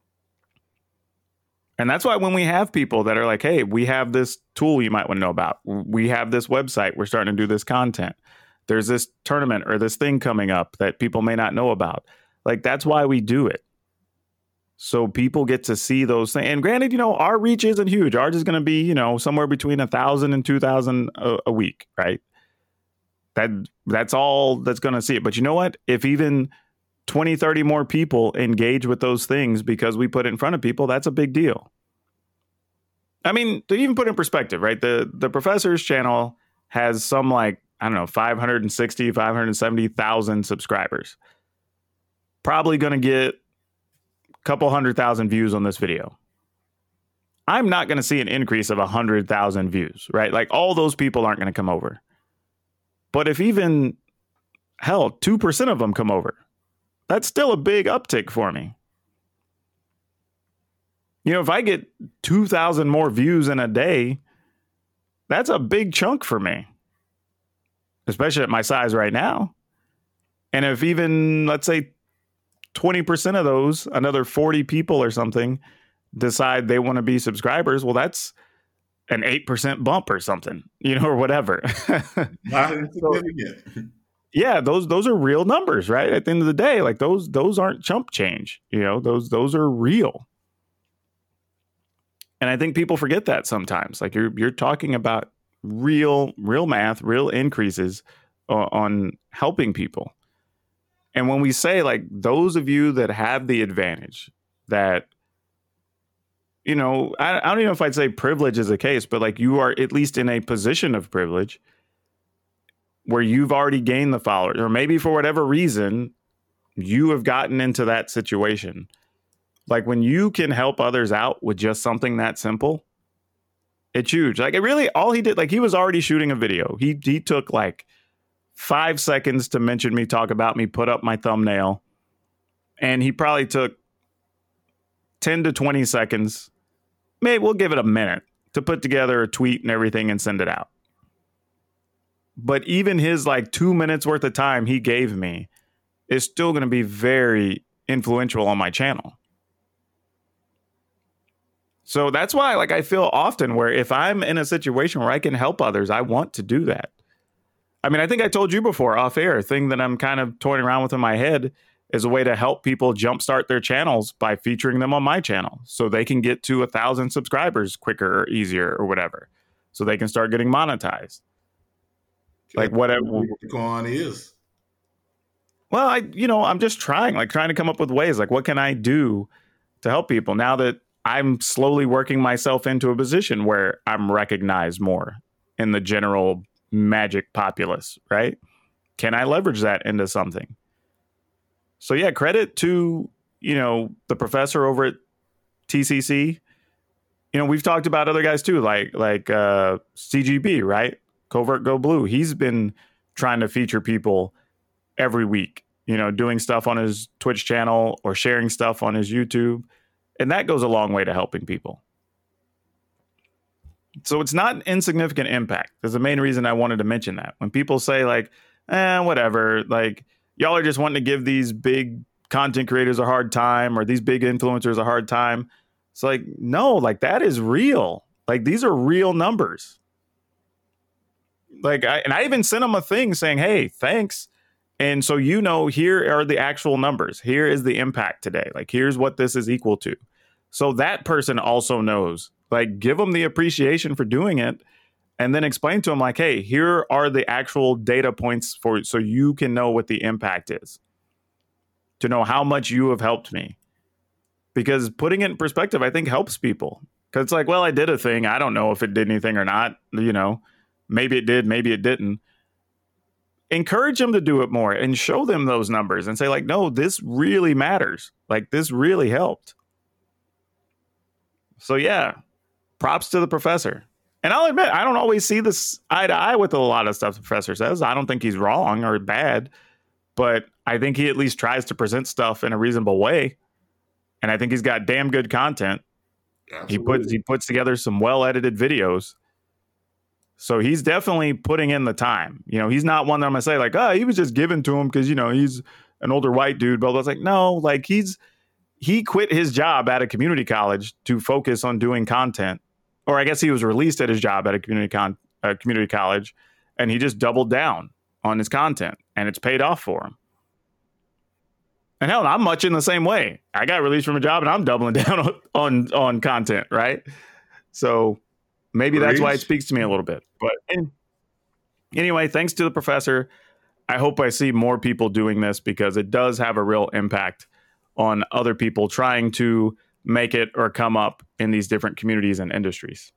And that's why when we have people that are like, hey, we have this tool you might want to know about. We have this website. We're starting to do this content. There's this tournament or this thing coming up that people may not know about. Like, that's why we do it. So people get to see those things. And granted, you know, our reach isn't huge. Ours is going to be, you know, somewhere between a thousand and two thousand a, a week, right? That that's all that's going to see it. But you know what? If even twenty, thirty more people engage with those things because we put it in front of people, that's a big deal. I mean, to even put in perspective, right? The the professor's channel has some like, I don't know, five hundred sixty, five hundred seventy thousand subscribers. Probably going to get a couple hundred thousand views on this video. I'm not going to see an increase of one hundred thousand views, right? Like, all those people aren't going to come over. But if even, hell, two percent of them come over, that's still a big uptick for me. You know, if I get two thousand more views in a day, that's a big chunk for me, especially at my size right now. And if even, let's say, twenty percent of those, another forty people or something, decide they want to be subscribers, well, that's an eight percent bump or something, you know, or whatever. Not insignificant. Yeah, those those are real numbers, right? At the end of the day, like those those aren't chump change. You know, those those are real. And I think people forget that sometimes. Like, you're you're talking about real real math, real increases uh, on helping people. And when we say, like, those of you that have the advantage, that, you know, I, I don't even know if I'd say privilege is a case, but like, you are at least in a position of privilege where you've already gained the followers, or maybe for whatever reason, you have gotten into that situation. Like, when you can help others out with just something that simple, it's huge. Like, it really, all he did, like, he was already shooting a video. He he took like five seconds to mention me, talk about me, put up my thumbnail. And he probably took ten to twenty seconds, maybe we'll give it a minute, to put together a tweet and everything and send it out. But even his like two minutes worth of time he gave me is still going to be very influential on my channel. So that's why, like, I feel often where if I'm in a situation where I can help others, I want to do that. I mean, I think I told you before off air, a thing that I'm kind of toying around with in my head is a way to help people jumpstart their channels by featuring them on my channel so they can get to a thousand subscribers quicker or easier or whatever, so they can start getting monetized. Like, whatever Bitcoin is. Well, I, you know, I'm just trying, like trying to come up with ways, like, what can I do to help people now that I'm slowly working myself into a position where I'm recognized more in the general Magic populace, right? Can I leverage that into something? So yeah, credit to, you know, the professor over at T C C. You know, we've talked about other guys too, like like uh, C G B, right? Covert Go Blue. He's been trying to feature people every week, you know, doing stuff on his Twitch channel or sharing stuff on his YouTube. And that goes a long way to helping people. So it's not an insignificant impact. That's the main reason I wanted to mention that. When people say like, eh, whatever, like y'all are just wanting to give these big content creators a hard time or these big influencers a hard time. It's like, no, like that is real. Like these are real numbers. Like, I, and I even sent them a thing saying, hey, thanks. And so, you know, here are the actual numbers. Here is the impact today. Like, here's what this is equal to. So that person also knows, like, give them the appreciation for doing it and then explain to them like, hey, here are the actual data points for so you can know what the impact is, to know how much you have helped me. Because putting it in perspective, I think helps people. Because it's like, well, I did a thing. I don't know if it did anything or not. You know, maybe it did, maybe it didn't. Encourage them to do it more and show them those numbers and say like, no, this really matters. Like this really helped. So yeah, props to the professor. And I'll admit, I don't always see this eye to eye with a lot of stuff the professor says. I don't think he's wrong or bad, but I think he at least tries to present stuff in a reasonable way. And I think he's got damn good content. Absolutely. He puts he puts together some well edited videos. So he's definitely putting in the time. You know, he's not one that I'm going to say like, oh, he was just given to him because, you know, he's an older white dude. But I was like, no, like he's he quit his job at a community college to focus on doing content. Or I guess he was released at his job at a community con a community college, and he just doubled down on his content, and it's paid off for him. And hell, I'm much in the same way. I got released from a job, and I'm doubling down on on, on content, right? So maybe that's why it speaks to me a little bit. But anyway, thanks to the professor. I hope I see more people doing this because it does have a real impact on other people trying to make it or come up in these different communities and industries.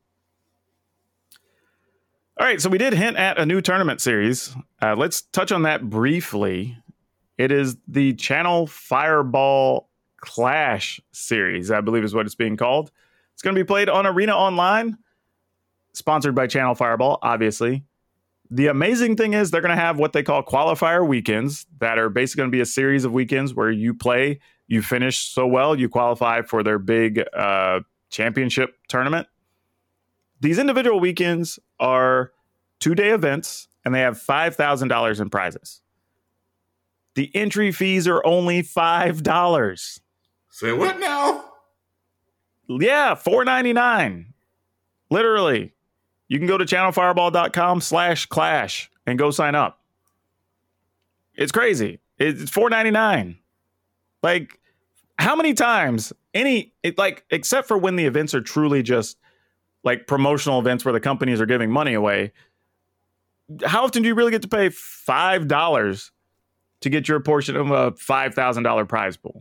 All right, so we did hint at a new tournament series. Uh, let's touch on that briefly. It is the Channel Fireball Clash series, I believe is what it's being called. It's going to be played on Arena Online, sponsored by Channel Fireball, obviously. The amazing thing is they're going to have what they call qualifier weekends that are basically going to be a series of weekends where you play, you finish so well, you qualify for their big uh, championship tournament. These individual weekends are two-day events, and they have five thousand dollars in prizes. The entry fees are only five dollars. Say what now? Yeah, four ninety-nine. Literally. You can go to channelfireball.com slash clash and go sign up. It's crazy. It's four ninety-nine. Like, how many times any, it, like, except for when the events are truly just like promotional events where the companies are giving money away, how often do you really get to pay five dollars to get your portion of a five thousand dollars prize pool?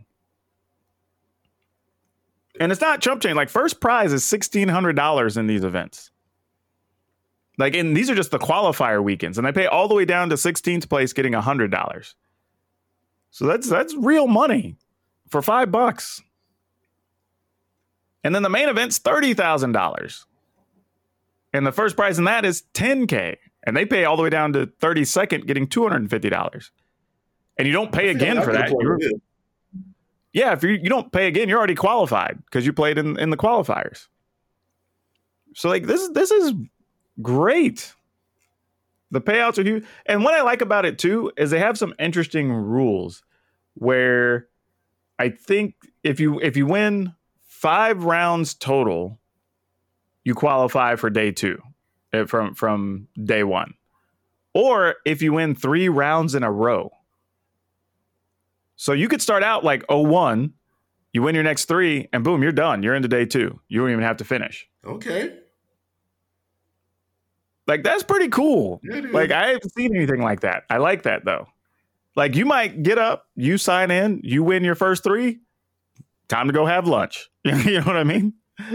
And it's not chump change. Like, first prize is sixteen hundred dollars in these events. Like, and these are just the qualifier weekends, and they pay all the way down to sixteenth place getting one hundred dollars. So that's that's real money for five bucks. And then the main event's thirty thousand dollars. And the first prize in that is ten K. And they pay all the way down to thirty-second getting two hundred fifty dollars. And you don't pay again for that. You're, yeah, if you you don't pay again, you're already qualified because you played in, in the qualifiers. So like this this is great. The payouts are huge. And what I like about it too is they have some interesting rules where I think if you if you win five rounds total, you qualify for day two from from day one. Or if you win three rounds in a row. So you could start out like oh one, you win your next three, and boom, you're done. You're into day two. You don't even have to finish. Okay. Like, that's pretty cool. Yeah, like, I haven't seen anything like that. I like that, though. Like, you might get up, you sign in, you win your first three, time to go have lunch. You know what I mean?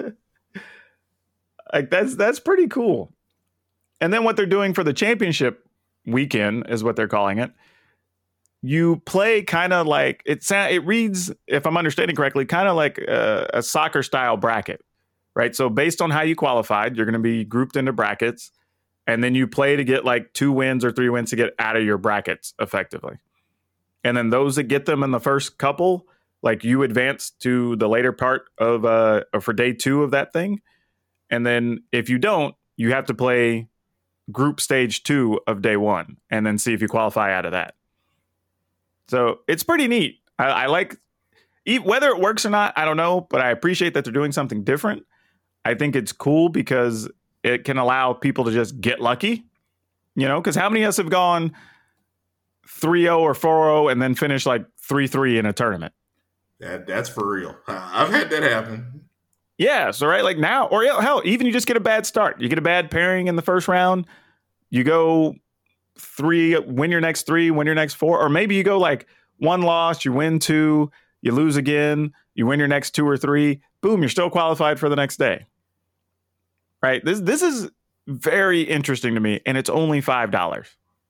Like, that's that's pretty cool. And then what they're doing for the championship weekend is what they're calling it. You play kind of like, it, it reads, if I'm understanding correctly, kind of like a, a soccer-style bracket, right? So based on how you qualified, you're going to be grouped into brackets. And then you play to get like two wins or three wins to get out of your brackets effectively. And then those that get them in the first couple, like you advance to the later part of uh or for day two of that thing. And then if you don't, you have to play group stage two of day one and then see if you qualify out of that. So it's pretty neat. I, I like whether it works or not, I don't know, but I appreciate that they're doing something different. I think it's cool because it can allow people to just get lucky, you know, because how many of us have gone three oh or four oh and then finish like three three in a tournament? That That's for real. I've had that happen. Yeah, so right, like now, or hell, even you just get a bad start. You get a bad pairing in the first round. You go three, win your next three, win your next four, or maybe you go like one loss, you win two, you lose again, you win your next two or three. Boom, you're still qualified for the next day. Right? This this is very interesting to me, and it's only five dollars.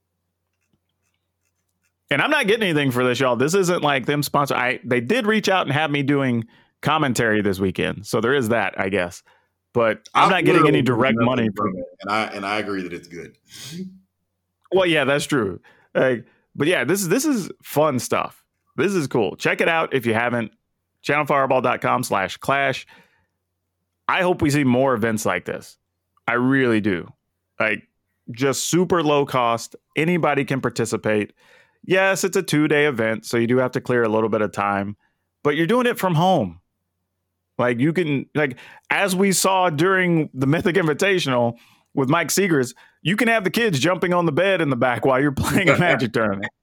And I'm not getting anything for this, y'all. This isn't like them sponsor. I they did reach out and have me doing commentary this weekend, so there is that, I guess. But I'm, I'm not getting any direct money from it, and I and I agree that it's good. Well, yeah, that's true. Like, but yeah, this is this is fun stuff. This is cool. Check it out if you haven't. channel fireball dot com slash clash. I hope we see more events like this. I really do. Like, just super low cost. Anybody can participate. Yes, it's a two-day event, so you do have to clear a little bit of time, but you're doing it from home. Like, you can, like, as we saw during the Mythic Invitational with Mike Seegers, you can have the kids jumping on the bed in the back while you're playing a Magic tournament.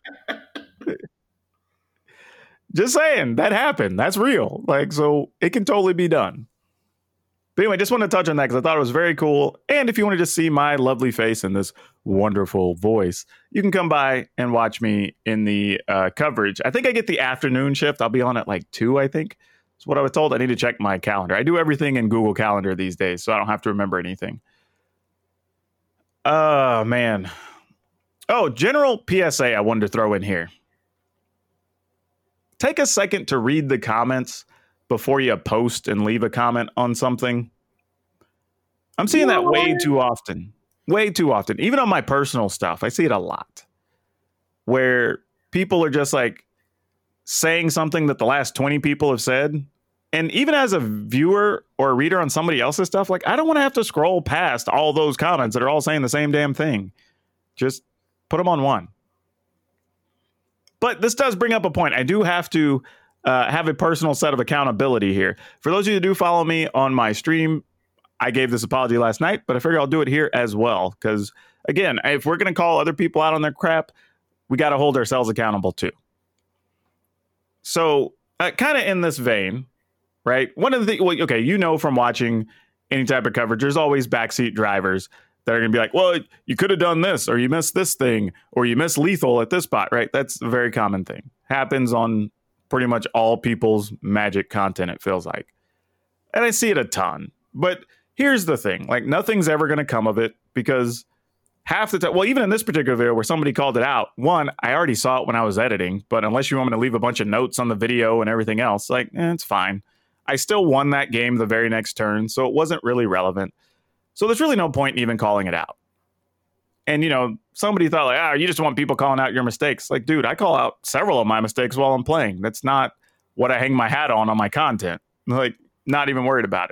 Just saying, that happened. That's real. Like, so it can totally be done. But anyway, just want to touch on that because I thought it was very cool. And if you want to just see my lovely face and this wonderful voice, you can come by and watch me in the uh, coverage. I think I get the afternoon shift. I'll be on at like two, I think. That's what I was told. I need to check my calendar. I do everything in Google Calendar these days, so I don't have to remember anything. Oh, man. Oh, general P S A I wanted to throw in here. Take a second to read the comments before you post and leave a comment on something. I'm seeing that way too often. Way too often. Even on my personal stuff, I see it a lot. Where people are just like saying something that the last twenty people have said. And even as a viewer or a reader on somebody else's stuff, like, I don't want to have to scroll past all those comments that are all saying the same damn thing. Just put them on one. But this does bring up a point. I do have to uh, have a personal set of accountability here. For those of you who do follow me on my stream, I gave this apology last night, but I figure I'll do it here as well. Because, again, if we're going to call other people out on their crap, we got to hold ourselves accountable too. So, uh, kind of in this vein, right? One of the things, well, okay, you know from watching any type of coverage, there's always backseat drivers that are going to be like, well, you could have done this, or you missed this thing, or you missed lethal at this spot, right? That's a very common thing. Happens on pretty much all people's Magic content, it feels like. And I see it a ton. But here's the thing. Like, nothing's ever going to come of it because half the time, well, even in this particular video where somebody called it out, one, I already saw it when I was editing, but unless you want me to leave a bunch of notes on the video and everything else, like, eh, it's fine. I still won that game the very next turn, so it wasn't really relevant. So there's really no point in even calling it out. And, you know, somebody thought, like, ah, you just want people calling out your mistakes. Like, dude, I call out several of my mistakes while I'm playing. That's not what I hang my hat on on my content. Like, not even worried about it.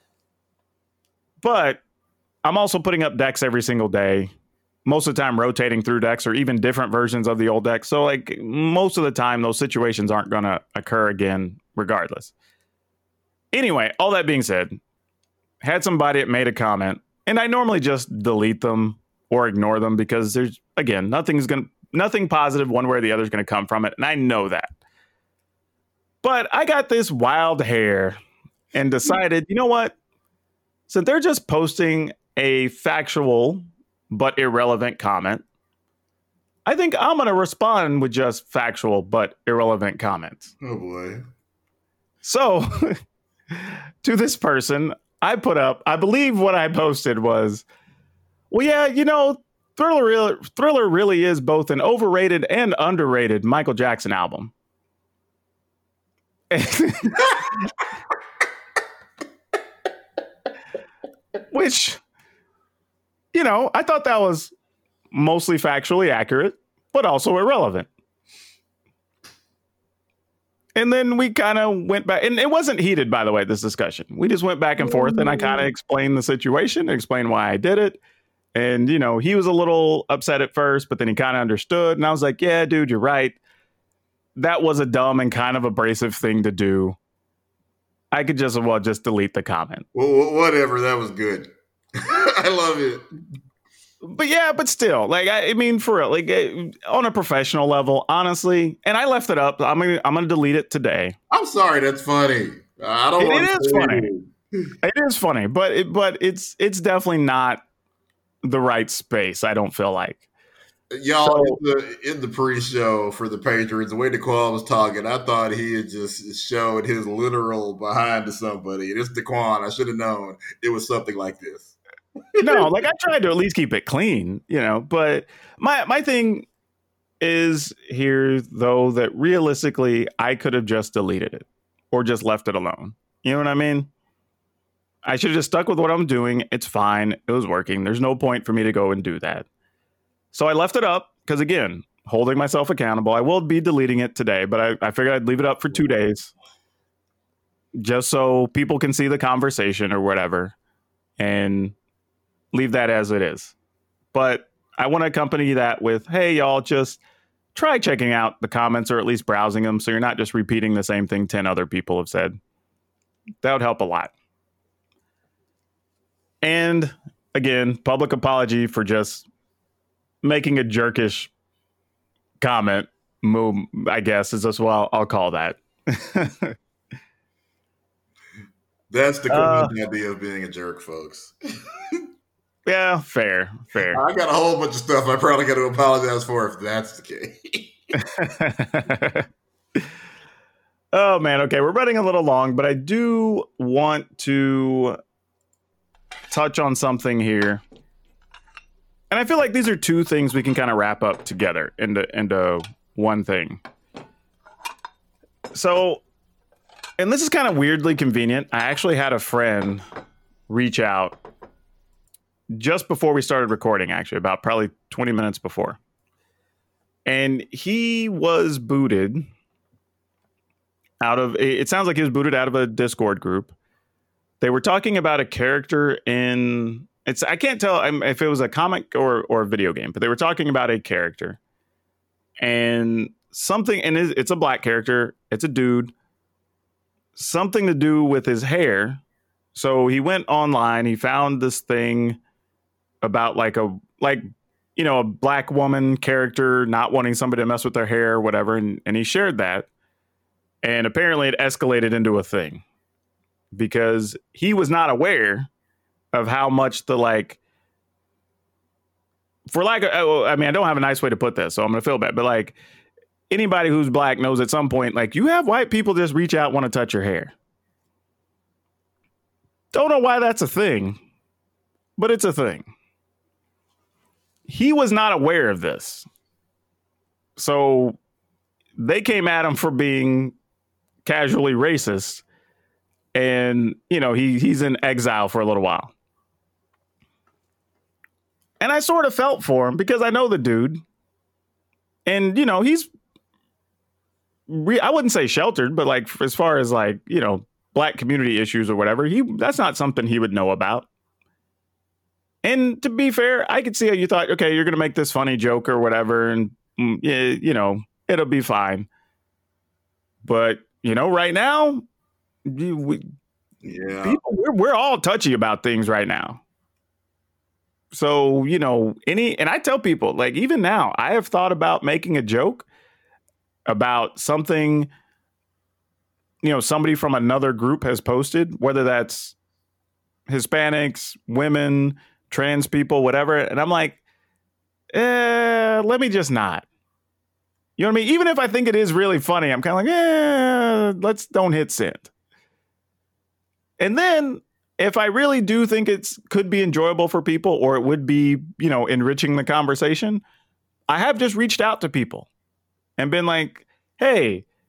But I'm also putting up decks every single day. Most of the time rotating through decks or even different versions of the old deck. So, like, most of the time, those situations aren't going to occur again regardless. Anyway, all that being said, had somebody that made a comment, and I normally just delete them or ignore them because there's, again, nothing's going to, nothing positive one way or the other is going to come from it. And I know that. But I got this wild hair and decided, you know what? Since they're just posting a factual but irrelevant comment, I think I'm going to respond with just factual but irrelevant comments. Oh, boy. So, to this person, I put up, I believe what I posted was, well, yeah, you know, Thriller, really, Thriller really is both an overrated and underrated Michael Jackson album. Which, you know, I thought that was mostly factually accurate, but also irrelevant. And then we kind of went back, and it wasn't heated, by the way, this discussion. We just went back and forth, and I kind of explained the situation, explained why I did it. And, you know, he was a little upset at first, but then he kind of understood. And I was like, yeah, dude, you're right. That was a dumb and kind of abrasive thing to do. I could just, well, just delete the comment. Well, whatever. That was good. I love it. But yeah, but still, like, I, I mean, for real, like on a professional level, honestly, and I left it up. I'm gonna, I'm gonna delete it today. I'm sorry, that's funny. I don't. It, want it is to funny. It is funny, but it, but it's it's definitely not the right space. I don't feel like. Y'all, So- in, the, in the pre-show for the Patriots, the way Daquan was talking, I thought he had just showed his literal behind to somebody. And it's Daquan. I should have known it was something like this. No, like I tried to at least keep it clean, you know, but my my thing is here, though, that realistically, I could have just deleted it or just left it alone. You know what I mean? I should have just stuck with what I'm doing. It's fine. It was working. There's no point for me to go and do that. So I left it up because, again, holding myself accountable. I will be deleting it today, but I, I figured I'd leave it up for two days just so people can see the conversation or whatever and leave that as it is. But I want to accompany that with, hey, y'all, just try checking out the comments or at least browsing them so you're not just repeating the same thing ten other people have said. That would help a lot. And again, public apology for just making a jerkish comment move, I guess, is as well. I'll call that. That's the Uh, idea of being a jerk, folks. Yeah, fair, fair. I got a whole bunch of stuff I probably got to apologize for if that's the case. Oh, man. Okay, we're running a little long, but I do want to touch on something here. And I feel like these are two things we can kind of wrap up together into, into one thing. So, and this is kind of weirdly convenient. I actually had a friend reach out just before we started recording, actually, about probably twenty minutes before. And he was booted out of, it sounds like he was booted out of a Discord group. They were talking about a character in, it's, I can't tell if it was a comic or, or a video game, but they were talking about a character. And something, and it's a black character, it's a dude, something to do with his hair. So he went online, he found this thing about like a, like, you know, a black woman character not wanting somebody to mess with their hair or whatever. And, and he shared that. And apparently it escalated into a thing because he was not aware of how much the, like, for like, I mean, I don't have a nice way to put this, so I'm going to feel bad, but like anybody who's black knows at some point, like, you have white people just reach out, want to touch your hair. Don't know why that's a thing, but it's a thing. He was not aware of this. So they came at him for being casually racist. And, you know, he he's in exile for a little while. And I sort of felt for him because I know the dude. And, you know, he's, re- I wouldn't say sheltered, but like as far as like, you know, black community issues or whatever, he that's not something he would know about. And to be fair, I could see how you thought, okay, you're going to make this funny joke or whatever. And, mm, you know, it'll be fine. But, you know, right now, we, Yeah. people, we're, we're all touchy about things right now. So, you know, any, and I tell people, like, even now, I have thought about making a joke about something, you know, somebody from another group has posted, whether that's Hispanics, women, trans people, whatever. And I'm like, eh, let me just not. You know what I mean? Even if I think it is really funny, I'm kind of like, eh, let's don't hit send. And then if I really do think it's could be enjoyable for people or it would be, you know, enriching the conversation, I have just reached out to people and been like, hey,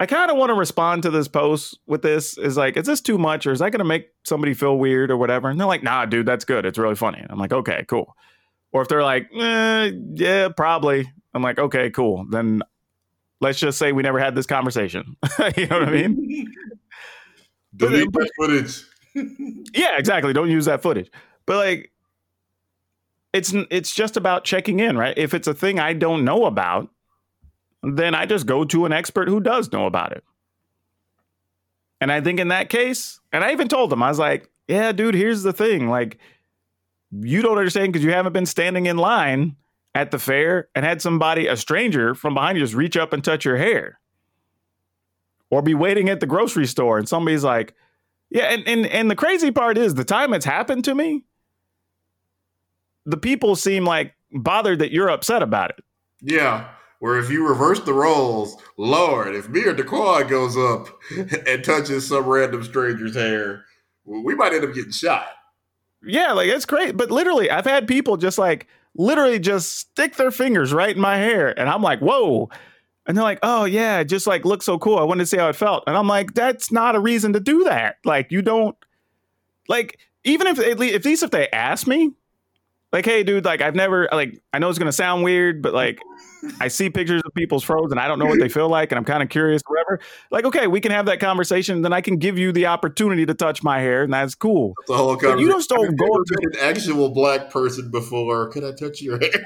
I kind of want to respond to this post with this is like, is this too much or is that going to make somebody feel weird or whatever? And they're like, nah, dude, that's good. It's really funny. I'm like, okay, cool. Or if they're like, eh, yeah, probably. I'm like, okay, cool. Then let's just say we never had this conversation. You know what I mean? Delete that footage. Yeah, exactly. Don't use that footage. But like, it's it's just about checking in, right? If it's a thing I don't know about, then I just go to an expert who does know about it. And I think in that case, and I even told them, I was like, yeah, dude, here's the thing. Like, you don't understand because you haven't been standing in line at the fair and had somebody, a stranger from behind you, just reach up and touch your hair. Or be waiting at the grocery store and somebody's like, yeah, and, and, and the crazy part is the time it's happened to me, the people seem like bothered that you're upset about it. Yeah. Where if you reverse the roles, Lord, if me or Daquan goes up and touches some random stranger's hair, we might end up getting shot. Yeah, like it's great. But literally, I've had people just like literally just stick their fingers right in my hair. And I'm like, whoa. And they're like, oh, yeah, it just like looks so cool. I wanted to see how it felt. And I'm like, that's not a reason to do that. Like, you don't like, even if at least, at least if they ask me, like, hey, dude, like, I've never, like, I know it's going to sound weird, but like, I see pictures of people's froze and I don't know what they feel like. And I'm kind of curious, whatever. Like, okay, we can have that conversation. And then I can give you the opportunity to touch my hair. And that's cool. That's the whole conversation. You just don't go up to an actual black person before. Can I touch your hair?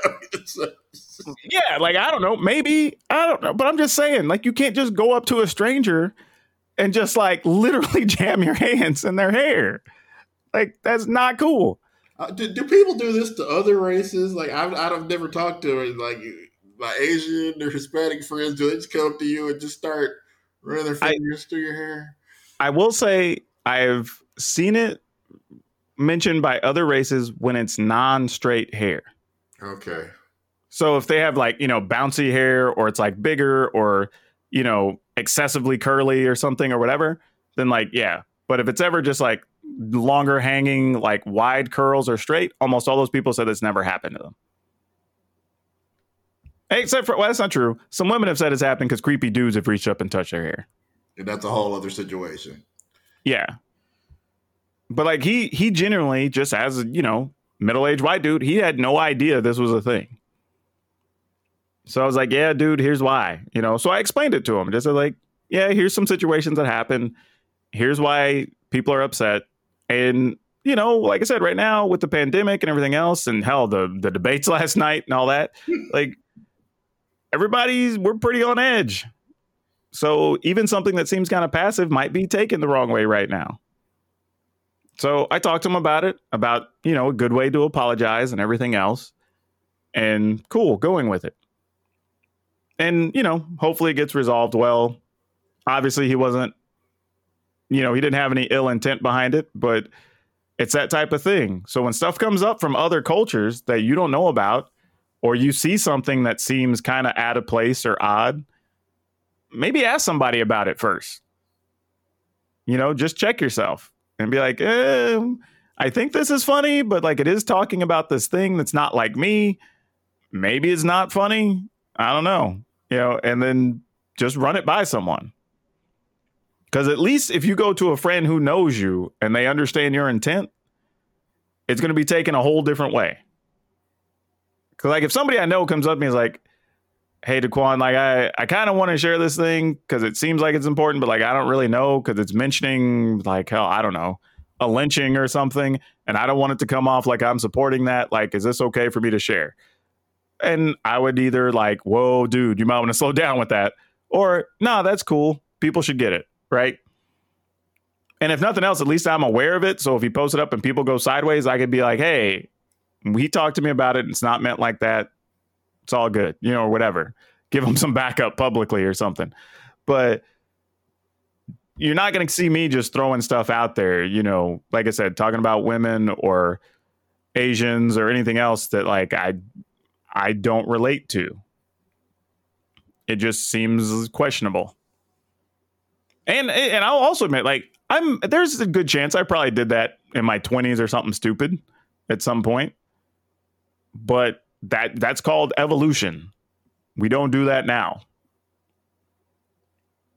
Yeah, like, I don't know. Maybe. I don't know. But I'm just saying, like, you can't just go up to a stranger and just like literally jam your hands in their hair. Like, that's not cool. Uh, do, do people do this to other races? Like, I've, I've never talked to like my Asian or Hispanic friends. Do they just come up to you and just start running their fingers I, through your hair? I will say I've seen it mentioned by other races when it's non-straight hair. Okay. So if they have like, you know, bouncy hair or it's like bigger or, you know, excessively curly or something or whatever, then like, yeah. But if it's ever just like longer hanging, like wide curls or straight, almost all those people said it's never happened to them. Except for, well, that's not true. Some women have said it's happened because creepy dudes have reached up and touched their hair. And that's a whole other situation. Yeah. But like he, he genuinely just as, you know, middle-aged white dude, he had no idea this was a thing. So I was like, yeah, dude, here's why, you know? So I explained it to him. Just like, yeah, here's some situations that happen. Here's why people are upset. And, you know, like I said, right now with the pandemic and everything else and hell, the, the debates last night and all that, like everybody's, we're pretty on edge. So even something that seems kind of passive might be taken the wrong way right now. So I talked to him about it, about, you know, a good way to apologize and everything else. And cool, going with it. And, you know, hopefully it gets resolved well. Obviously, he wasn't, you know, he didn't have any ill intent behind it, but it's that type of thing. So when stuff comes up from other cultures that you don't know about, or you see something that seems kind of out of place or odd, maybe ask somebody about it first. You know, just check yourself and be like, eh, I think this is funny, but like it is talking about this thing that's not like me. Maybe it's not funny. I don't know, you know, and then just run it by someone. Because at least if you go to a friend who knows you and they understand your intent, it's going to be taken a whole different way. Because like if somebody I know comes up to me and is like, hey, Daquan, like I, I kind of want to share this thing because it seems like it's important, but like I don't really know because it's mentioning like, hell, I don't know, a lynching or something. And I don't want it to come off like I'm supporting that. Like, is this okay for me to share? And I would either like, whoa, dude, you might want to slow down with that. Or, no, that's cool. People should get it. Right. And if nothing else, at least I'm aware of it. So if he posts it up and people go sideways, I could be like, hey, he talked to me about it. It's not meant like that. It's all good, you know, or whatever. Give him some backup publicly or something. But you're not going to see me just throwing stuff out there, you know, like I said, talking about women or Asians or anything else that like I I don't relate to. It just seems questionable. And and I'll also admit, like, I'm there's a good chance I probably did that in my twenties or something stupid at some point. But that that's called evolution. We don't do that now.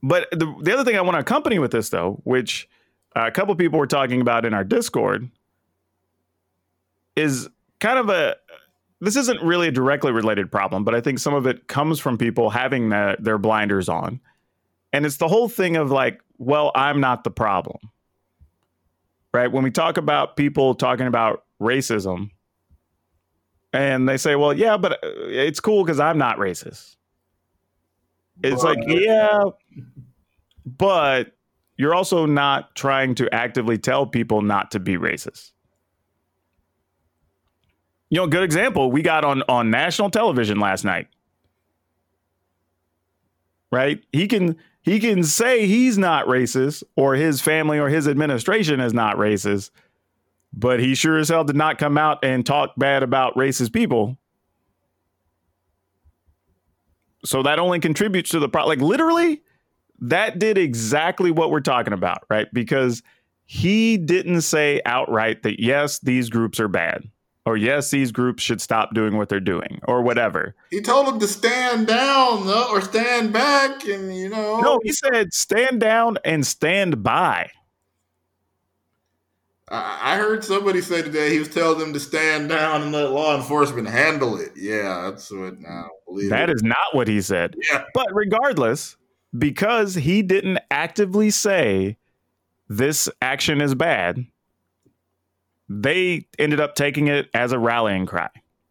But the, the other thing I want to accompany with this, though, which uh, a couple people were talking about in our Discord, is kind of a, this isn't really a directly related problem, but I think some of it comes from people having the, their blinders on. And it's the whole thing of like, well, I'm not the problem. Right? When we talk about people talking about racism and they say, well, yeah, but it's cool because I'm not racist. It's like, yeah, but you're also not trying to actively tell people not to be racist. You know, a good example, we got on, on national television last night. Right? He can he can say he's not racist or his family or his administration is not racist, but he sure as hell did not come out and talk bad about racist people. So that only contributes to the problem. Like literally, that did exactly what we're talking about, right? Because he didn't say outright that, yes, these groups are bad. Or yes, these groups should stop doing what they're doing, or whatever. He told them to stand down, though, or stand back, and you know. No, he said stand down and stand by. I, I heard somebody say today he was telling them to stand down and let law enforcement handle it. Yeah, that's what I believe. That it. is not what he said. Yeah. But regardless, because he didn't actively say this action is bad, they ended up taking it as a rallying cry.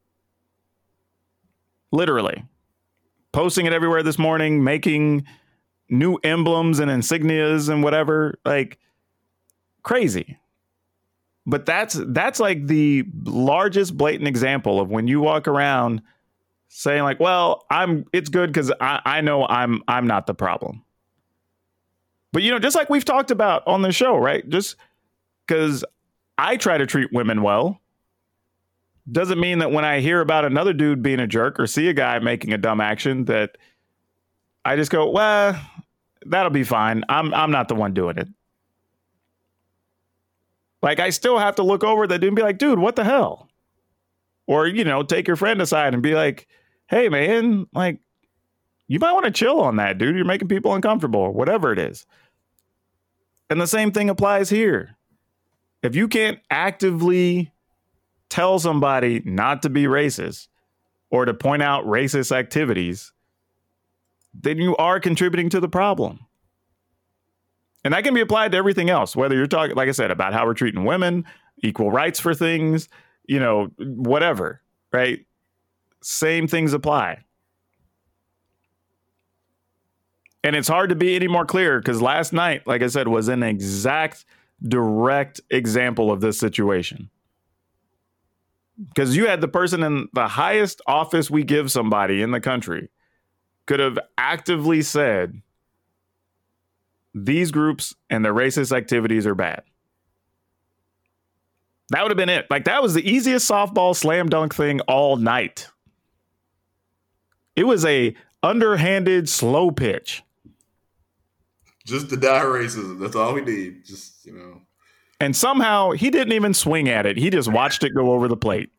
Literally. Posting it everywhere this morning, making new emblems and insignias and whatever. Like, crazy. But that's that's like the largest blatant example of when you walk around saying like, well, I'm it's good because I, I know I'm I'm not the problem. But, you know, just like we've talked about on the show, right? Just because I try to treat women well doesn't mean that when I hear about another dude being a jerk or see a guy making a dumb action that I just go, well, that'll be fine. I'm I'm not the one doing it. Like, I still have to look over that dude and be like, dude, what the hell? Or, you know, take your friend aside and be like, hey, man, like, you might want to chill on that, dude. You're making people uncomfortable or whatever it is. And the same thing applies here. If you can't actively tell somebody not to be racist or to point out racist activities, then you are contributing to the problem. And that can be applied to everything else, whether you're talking, like I said, about how we're treating women, equal rights for things, you know, whatever, right? Same things apply. And it's hard to be any more clear because last night, like I said, was an exact direct example of this situation. Because you had the person in the highest office we give somebody in the country could have actively said, these groups and their racist activities are bad. That would have been it. Like, that was the easiest softball slam dunk thing all night. It was a underhanded, slow pitch. Just to die racism. That's all we need. Just, you know. And somehow he didn't even swing at it. He just watched it go over the plate.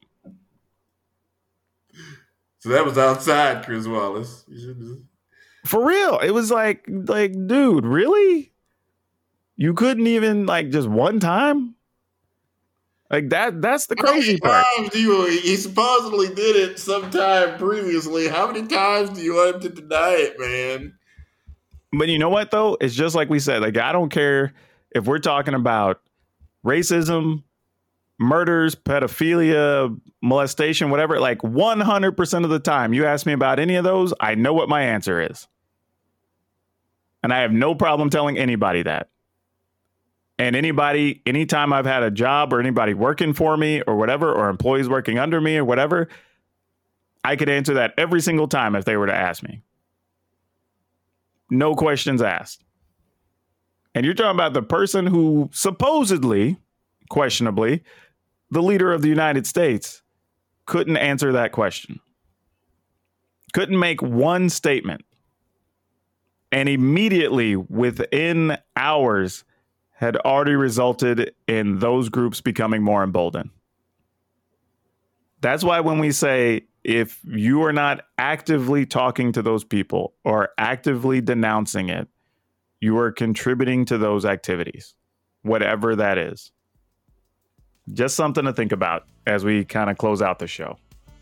So that was outside, Chris Wallace. You should just... For real. It was like, like, dude, really? You couldn't even, like, just one time? Like, that, that's the crazy part. How many times do you, he supposedly did it sometime previously. How many times do you want him to deny it, man? But you know what, though? It's just like we said. Like, I don't care if we're talking about racism, murders, pedophilia, molestation, whatever. Like, one hundred percent of the time you ask me about any of those, I know what my answer is. And I have no problem telling anybody that. And anybody, anytime I've had a job or anybody working for me or whatever, or employees working under me or whatever, I could answer that every single time if they were to ask me. No questions asked. And you're talking about the person who supposedly, questionably, the leader of the United States couldn't answer that question. Couldn't make one statement. And immediately, within hours, had already resulted in those groups becoming more emboldened. That's why when we say, if you are not actively talking to those people or actively denouncing it, you are contributing to those activities, whatever that is. Just something to think about as we kind of close out the show.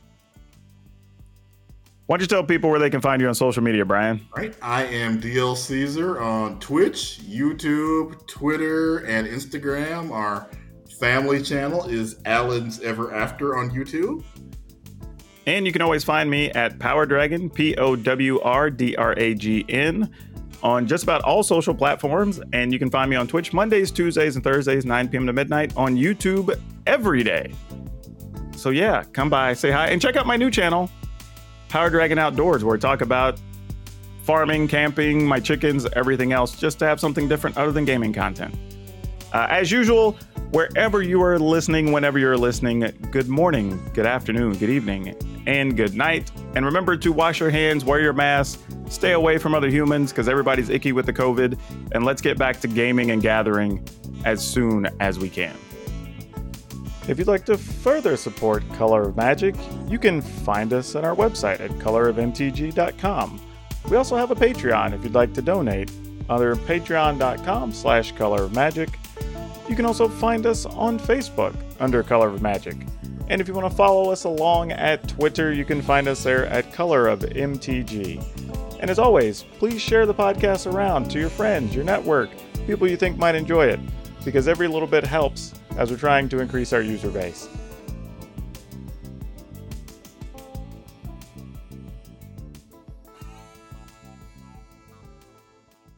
Why don't you tell people where they can find you on social media, Brian? All right. I am D L Caesar on Twitch, YouTube, Twitter, and Instagram. Our family channel is Alan's Ever After on YouTube. And you can always find me at Power Dragon, P O W R D R A G N, on just about all social platforms. And you can find me on Twitch Mondays, Tuesdays, and Thursdays, nine p.m. to midnight, on YouTube every day. So yeah, come by, say hi, and check out my new channel, Power Dragon Outdoors, where I talk about farming, camping, my chickens, everything else, just to have something different other than gaming content. Uh, as usual, wherever you are listening, whenever you're listening, good morning, good afternoon, good evening, and good night. And remember to wash your hands, wear your mask, stay away from other humans because everybody's icky with the COVID. And let's get back to gaming and gathering as soon as we can. If you'd like to further support Color of Magic, you can find us on our website at color of m t g dot com. We also have a Patreon if you'd like to donate under patreon.com slash color of magic. You can also find us on Facebook under Color of Magic. And if you want to follow us along at Twitter, you can find us there at Color of M T G. And as always, please share the podcast around to your friends, your network, people you think might enjoy it, because every little bit helps as we're trying to increase our user base.